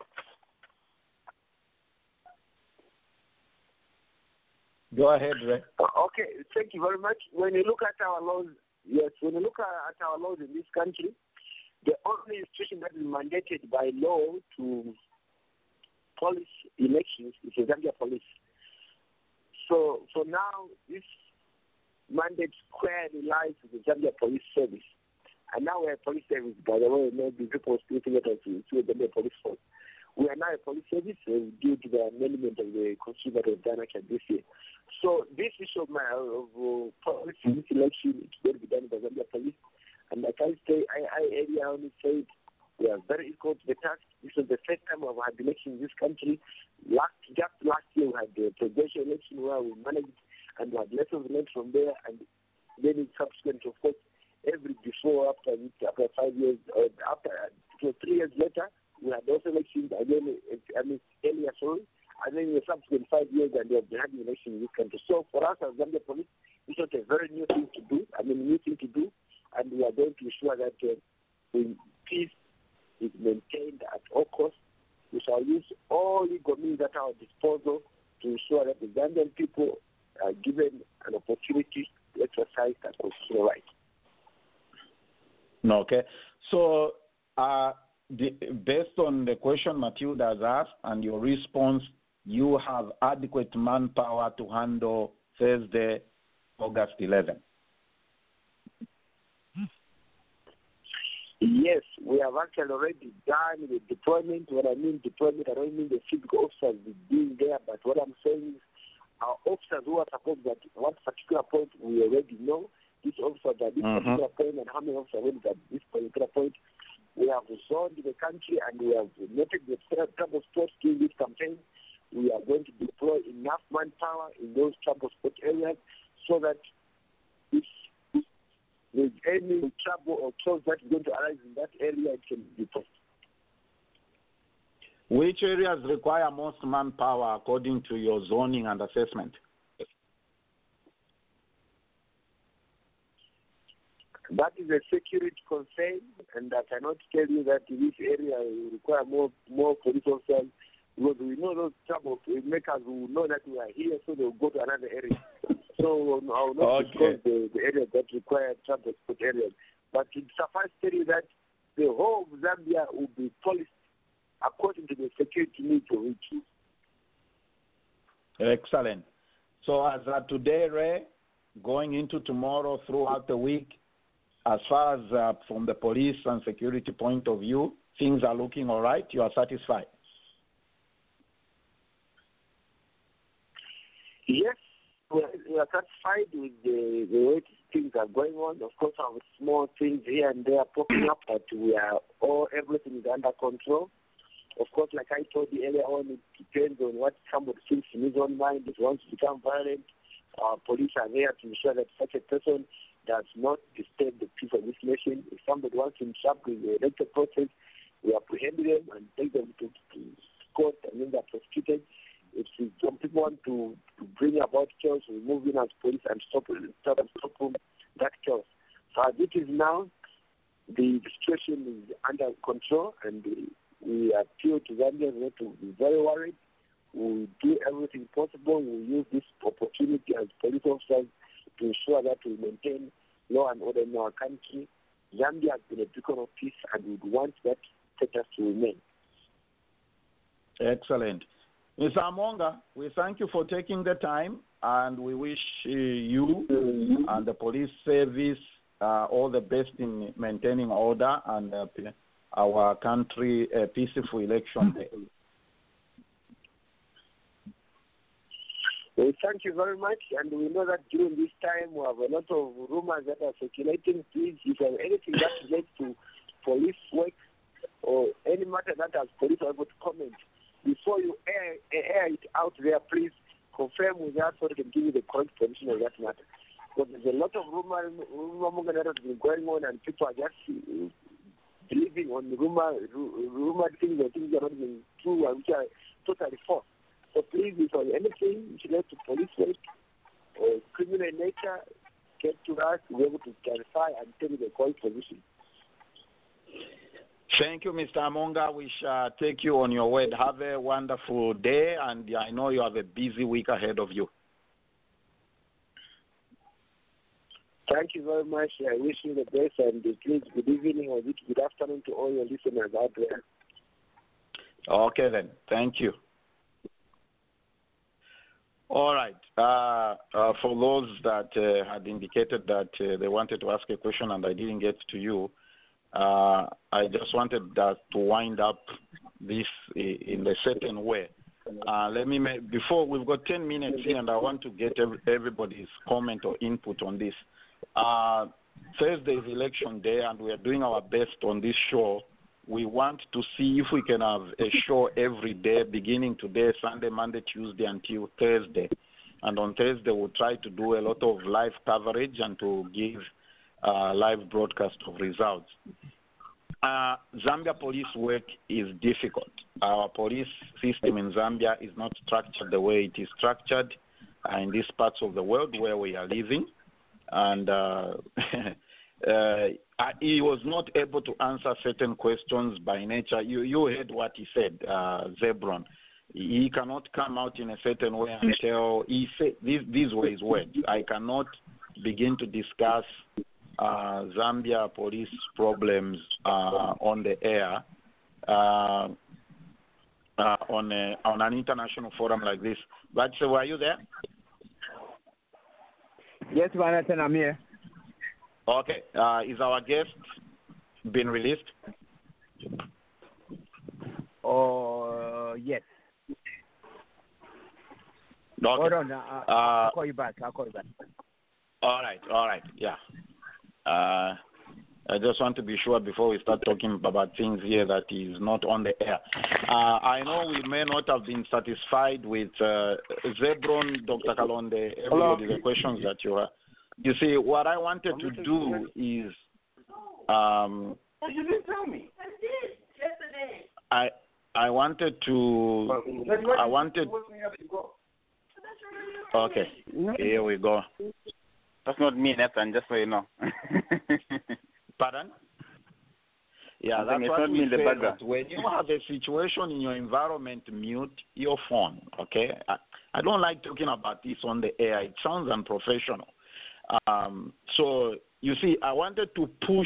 Go ahead, Ray. Okay, thank you very much. When you look at our laws, yes, when you look at our laws in this country, the only institution that is mandated by law to police elections is the Zambia police. So, for now, this mandate squarely lies with the Zambia police service. And now we're a police service, by the way, maybe people still think that it's the Zambia police force. We are now a police service uh, due to the amendment of the Constitution that was done actually this year. So this issue of, my, of uh, police in this election is going to be done by Zambia police. And like I say, I, I earlier on said we are very equal to the task. This was the first time we've had election in this country. Last Just last year we had the presidential election where we managed and we had lessons learned from there. And then in subsequent, of course, every before, after, after five years, or after, so three years later, we had those elections again, I mean, earlier, sorry, and then in the subsequent five years, and they have been having elections in this country. So for us as Zambia police, it's not a very new thing to do, I mean, new thing to do, and we are going to ensure that uh, the peace is maintained at all costs. We shall use all legal means at our disposal to ensure that the Zambian people are given an opportunity to exercise their constitutional right. Okay. So, uh, The, based on the question Matilda has asked and your response, you have adequate manpower to handle Thursday, August eleventh. Yes, we have actually already done the deployment. When I mean deployment, I don't mean the physical officers being there, but what I'm saying is our officers who are supposed that what particular point we already know, this officer at this Mhm. particular point and how many officers went at this particular point. We have zoned the country and we have noted the trouble spots during this campaign. We are going to deploy enough manpower in those trouble spot areas so that if there's any trouble or chaos that is going to arise in that area, it can be postponed. Which areas require most manpower according to your zoning and assessment? That is a security concern, and I cannot tell you that this area will require more more police officers because we know those trouble makers who know that we are here, so they will go to another area. So I will not Okay. discuss the, the areas that require trouble spot areas. But it suffice to tell you that the whole of Zambia will be policed according to the security needs of each. Excellent. So as of today, Ray, going into tomorrow throughout the week, as far as uh, from the police and security point of view, things are looking all right. You are satisfied? Yes, we are, we are satisfied with the, the way things are going on. Of course, our small things here and there popping up, but we are all everything is under control. Of course, like I told you earlier on, it depends on what somebody thinks in his own mind. If he wants to become violent, our police are there to ensure that such a person does not disturb the peace of this nation. If somebody wants to interrupt the electoral process, we apprehend them and take them to, to court and then they're prosecuted. If some people want to, to bring about chaos, we move in as police and stop, stop, stop that chaos. So as it is now, the situation is under control and the, we appeal to Zambians not to be very worried. We do everything possible. We use this opportunity as police officers to ensure that we maintain law and order in our country. Zambia has been a beacon of peace and we want that status to remain. Excellent. Mister Amonga, we thank you for taking the time and we wish uh, you and the police service uh, all the best in maintaining order and uh, our country a peaceful election day. Well, thank you very much, and we know that during this time we have a lot of rumors that are circulating. Please, if you have anything that relates to police work or any matter that has police are able to comment, before you air, air it out there, please confirm with us so we can give you the correct position of that matter. Because there's a lot of rumor, rumor that has been going on, and people are just uh, believing on rumor, rumor things or things that are not even true and which are totally false. So please, if there's anything related to police work or criminal in nature, get to us to be able to clarify and tell you the correct position. Thank you, Mister Amonga. We shall take you on your word. Have a wonderful day, and I know you have a busy week ahead of you. Thank you very much. I wish you the best, and please, good evening or good afternoon to all your listeners out there. Okay, then. Thank you. All right. Uh, uh, for those that uh, had indicated that uh, they wanted to ask a question and I didn't get to you, uh, I just wanted that to wind up this in a certain way. Uh, let me make, before we've got ten minutes here, and I want to get every, everybody's comment or input on this. Uh, Thursday is election day, and we are doing our best on this show. We want to see if we can have a show every day, beginning today, Sunday, Monday, Tuesday, until Thursday. And on Thursday, we'll try to do a lot of live coverage and to give uh, live broadcast of results. Uh, Zambia police work is difficult. Our police system in Zambia is not structured the way it is structured uh, in these parts of the world where we are living. And uh, uh, he was not able to answer certain questions by nature. You, you heard what he said, uh, Zebron. He cannot come out in a certain way and tell, he said, these, these were his words. I cannot begin to discuss uh, Zambia police problems uh, on the air uh, uh, on, a, on an international forum like this. But so were you there? Yes, Vanessa, I'm here. Okay. Uh, is our guest been released? Oh, uh, yes. Hold on. Uh, Uh, I'll call you back. I'll call you back. All right, all right, yeah. Uh, I just want to be sure before we start talking about things here that is not on the air. Uh, I know we may not have been satisfied with uh, Zebron, Doctor Kalonde, everybody, the questions that you have. You see, what I wanted to do is, um, You didn't tell me. I did yesterday. I I wanted to, I wanted. Okay, here we go. That's not me, Nathan, just so you know. Pardon? Yeah, that's it's what not we me in the say, background. that when you have a situation in your environment, mute your phone, okay? I, I don't like talking about this on the air. It sounds unprofessional. Um, so, you see, I wanted to push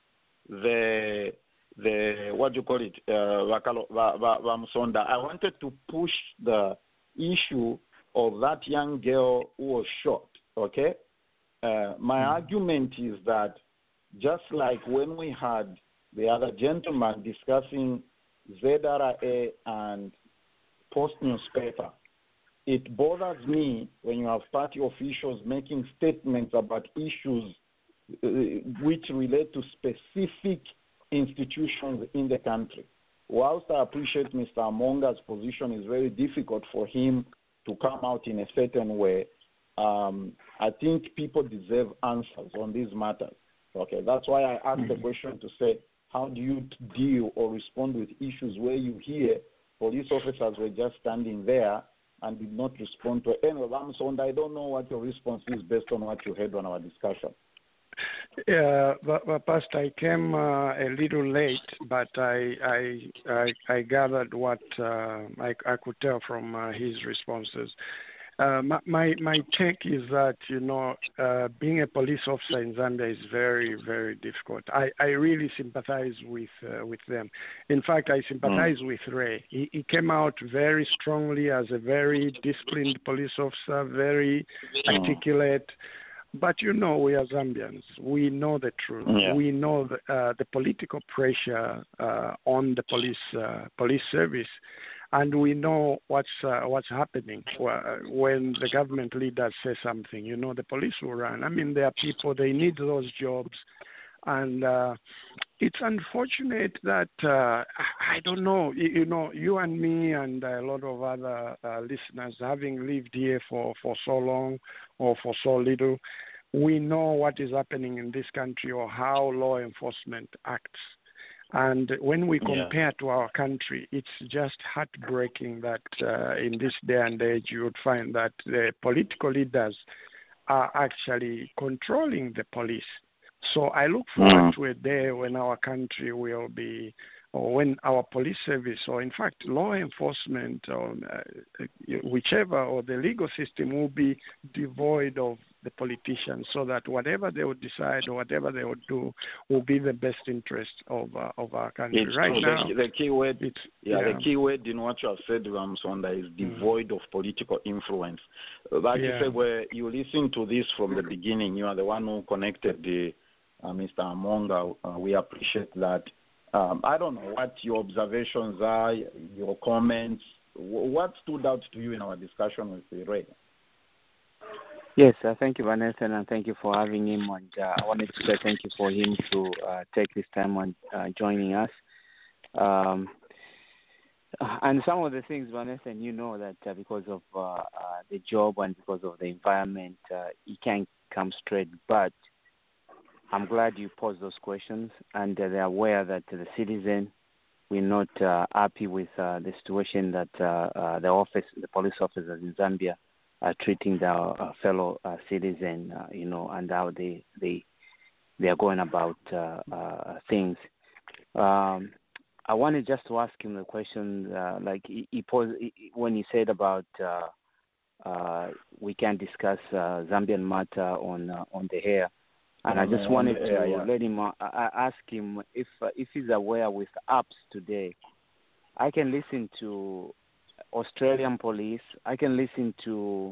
the, the what do you call it, uh, Vakalo- Va- Va- Vamsonda. I wanted to push the issue of that young girl who was shot, okay? Uh, my mm. argument is that just like when we had the other gentleman discussing Z R A and Post newspaper, it bothers me when you have party officials making statements about issues uh, which relate to specific institutions in the country. Whilst I appreciate Mister Amonga's position, is very difficult for him to come out in a certain way. Um, I think people deserve answers on these matters. Okay, that's why I asked mm-hmm. the question to say, how do you deal or respond with issues where you hear police officers were just standing there and did not respond to it? Anyway, I'm sorry, I don't know what your response is based on what you heard on our discussion. Yeah, but, but Pastor, I came uh, a little late, but I I I, I gathered what uh, I, I could tell from uh, his responses. Uh, my, my my take is that, you know, uh, being a police officer in Zambia is very, very difficult. I, I really sympathize with uh, with them. In fact, I sympathize mm. with Ray. He, he came out very strongly as a very disciplined police officer, very mm. articulate. But, you know, we are Zambians. We know the truth. Yeah. We know the, uh, the political pressure uh, on the police uh, police service. And we know what's uh, what's happening when the government leaders say something. You know, the police will run. I mean, there are people, they need those jobs. And uh, it's unfortunate that, uh, I don't know, you, you know, you and me and a lot of other uh, listeners, having lived here for, for so long or for so little, we know what is happening in this country or how law enforcement acts. And when we compare yeah. to our country, it's just heartbreaking that uh, in this day and age you would find that the political leaders are actually controlling the police. So I look forward mm. to a day when our country will be, or when our police service, or in fact law enforcement, or uh, whichever, or the legal system will be devoid of the politicians, so that whatever they would decide or whatever they would do will be the best interest of uh, of our country. It's right true. now, the, the key word, it's, yeah, yeah, the key word in what you have said, Ramsonda, is devoid mm. of political influence. Like yeah. you said, where you listen to this from the beginning, you are the one who connected the uh, Mister Amonga. Uh, we appreciate that. Um, I don't know what your observations are, your comments. What stood out to you in our discussion with Ray? Yes, uh, thank you, Vanessa, and thank you for having him. And uh, I wanted to say thank you for him to uh, take this time on uh, joining us. Um, and some of the things, Vanessa, and you know that uh, because of uh, uh, the job and because of the environment, uh, he can't come straight. But I'm glad you posed those questions, and uh, they're aware that the citizen, we're not uh, happy with uh, the situation that uh, uh, the office, the police officers in Zambia are treating their uh, fellow uh, citizen, uh, you know, and how they they they are going about uh, uh, things. Um, I wanted just to ask him the question, uh, like he, he posed, he, when he said about uh, uh, we can't discuss uh, Zambian matter on uh, on the air. And I just wanted to yeah, yeah. let him uh, ask him if uh, if he's aware with apps today. I can listen to Australian police. I can listen to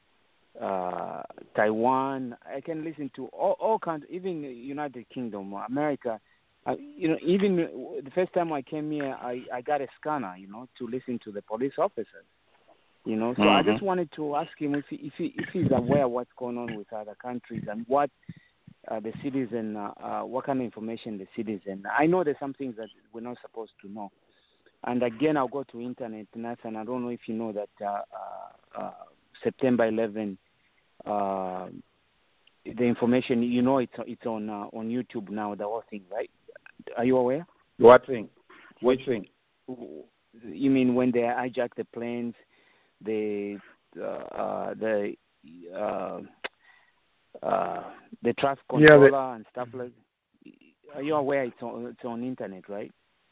uh, Taiwan. I can listen to all, all countries, even United Kingdom, America. Uh, you know, even the first time I came here, I, I got a scanner, you know, to listen to the police officers. You know, so mm-hmm. I just wanted to ask him if he, if he, if he's aware of what's going on with other countries and what uh, the citizen, uh, uh, what kind of information the citizen. I know there's some things that we're not supposed to know. And again, I'll go to internet, Nathan. I don't know if you know that uh, uh, uh, September eleventh, uh, the information, you know, it's it's on uh, on YouTube now. The whole thing, right? Are you aware? What thing? Which thing? You mean when they hijack the planes? The uh, uh, the uh, uh, the traffic controller yeah, the, and stuff like. Are you aware it's on it's on internet, right?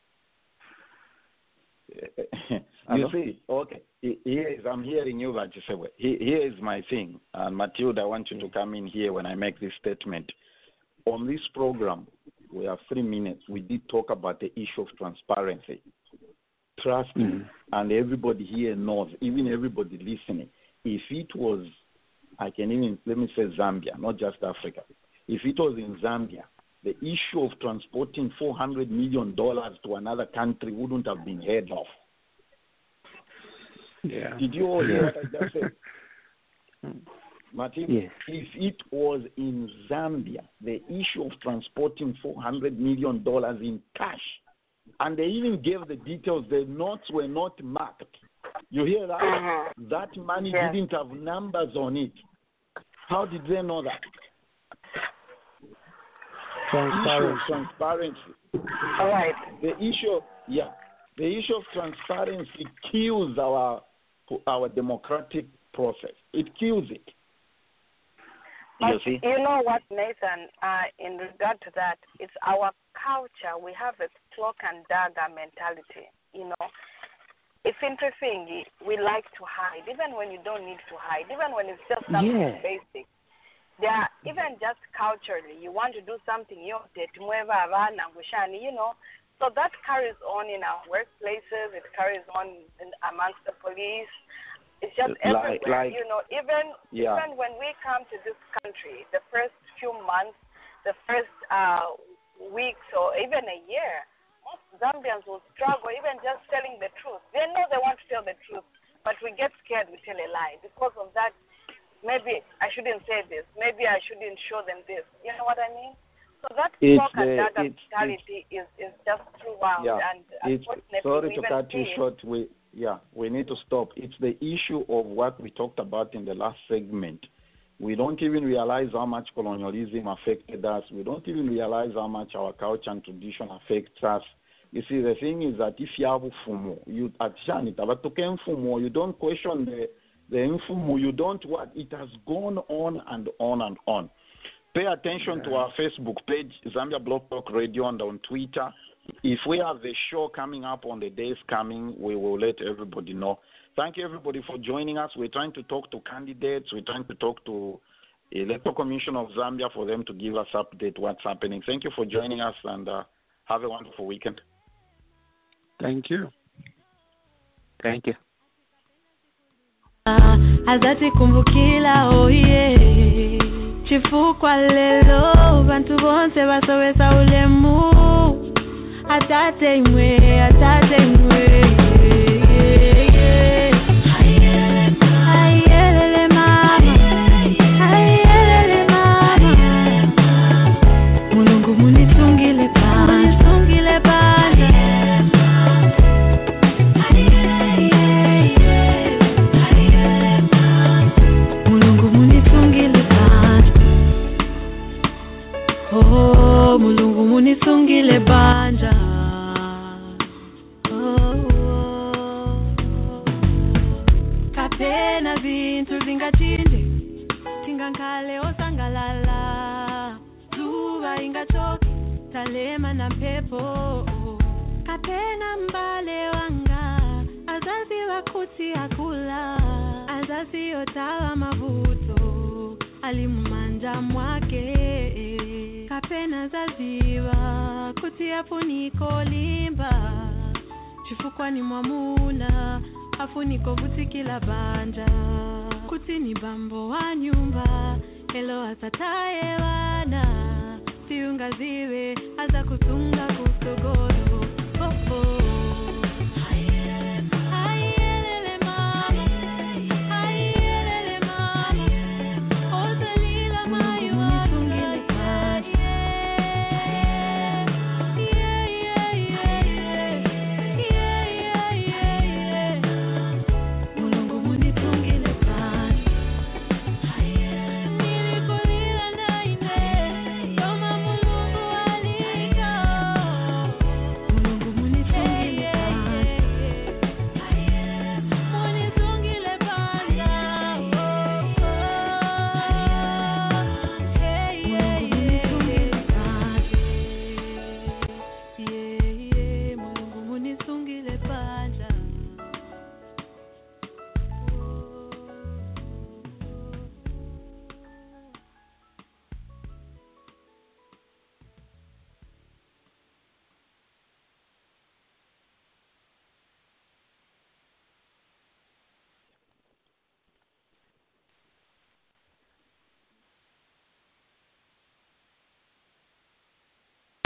You see, okay. Here is I'm hearing you, but here is my thing, and Matilda, I want you to come in here when I make this statement. On this program, we have three minutes. We did talk about the issue of transparency. Trust me, mm-hmm. and everybody here knows, even everybody listening, if it was, I can even, let me say Zambia, not just Africa. If it was in Zambia, the issue of transporting four hundred million dollars to another country wouldn't have been heard of. Yeah. Did you all hear what I just said? Martin, yes. If it was in Zambia, the issue of transporting four hundred million dollars in cash, and they even gave the details, the notes were not marked. You hear that? Uh-huh. That money yeah. didn't have numbers on it. How did they know that? Transparency. Transparency. All right. The issue, yeah, the issue of transparency kills our our democratic process. It kills it. But you see? You know what, Nathan? Uh, in regard to that, it's our culture. We have a cloak and dagger mentality. You know, it's interesting. We like to hide, even when you don't need to hide, even when it's just something yeah. basic. They are even just culturally, you want to do something, you know. So that carries on in our workplaces. It carries on in, amongst the police. It's just like, everywhere, like, you know. Even yeah. even when we come to this country, the first few months, the first uh, weeks, or even a year, most Zambians will struggle even just telling the truth. They know they want to tell the truth, but we get scared. We tell a lie because of that. Maybe I shouldn't say this. Maybe I shouldn't show them this. You know what I mean? So that talk and dagger mentality is, is just throughout. Yeah, and it's, sorry to cut you short. We yeah, we need to stop. It's the issue of what we talked about in the last segment. We don't even realize how much colonialism affected us. We don't even realize how much our culture and tradition affects us. You see, the thing is that if you have fumo, you at Janita, but to fumo, you don't question the The info, you don't what? It has gone on and on and on. Pay attention yeah. to our Facebook page, Zambia Blog Talk Radio, and on Twitter. If we have the show coming up on the days coming, we will let everybody know. Thank you, everybody, for joining us. We're trying to talk to candidates. We're trying to talk to Electoral Commission of Zambia for them to give us update what's happening. Thank you for joining us, and uh, have a wonderful weekend. Thank you. Thank you. Azati kumbukila oye chifukwa lelo bantu bonse basowesa ulemu atate imwe atate imwe ayelele mama ayelele mama Mulungu munitungile panja munitungile panja Oh, Mulungu munitungile banja. Oh, oh. Kapena bintu zingachinde, tingankale osangalala. Zuba ingatoki, talema na pepo. Kapena mbale wanga, azazi wakuti akula. Azazi yotawa mavuto, alimumanja mwake. Kapena zaziwa kutia funiko limba chifukwa ni mwamuna afuniko vutikila banja kuti ni bambo wa nyumba elo atataye wana siungaziwe aza kutunga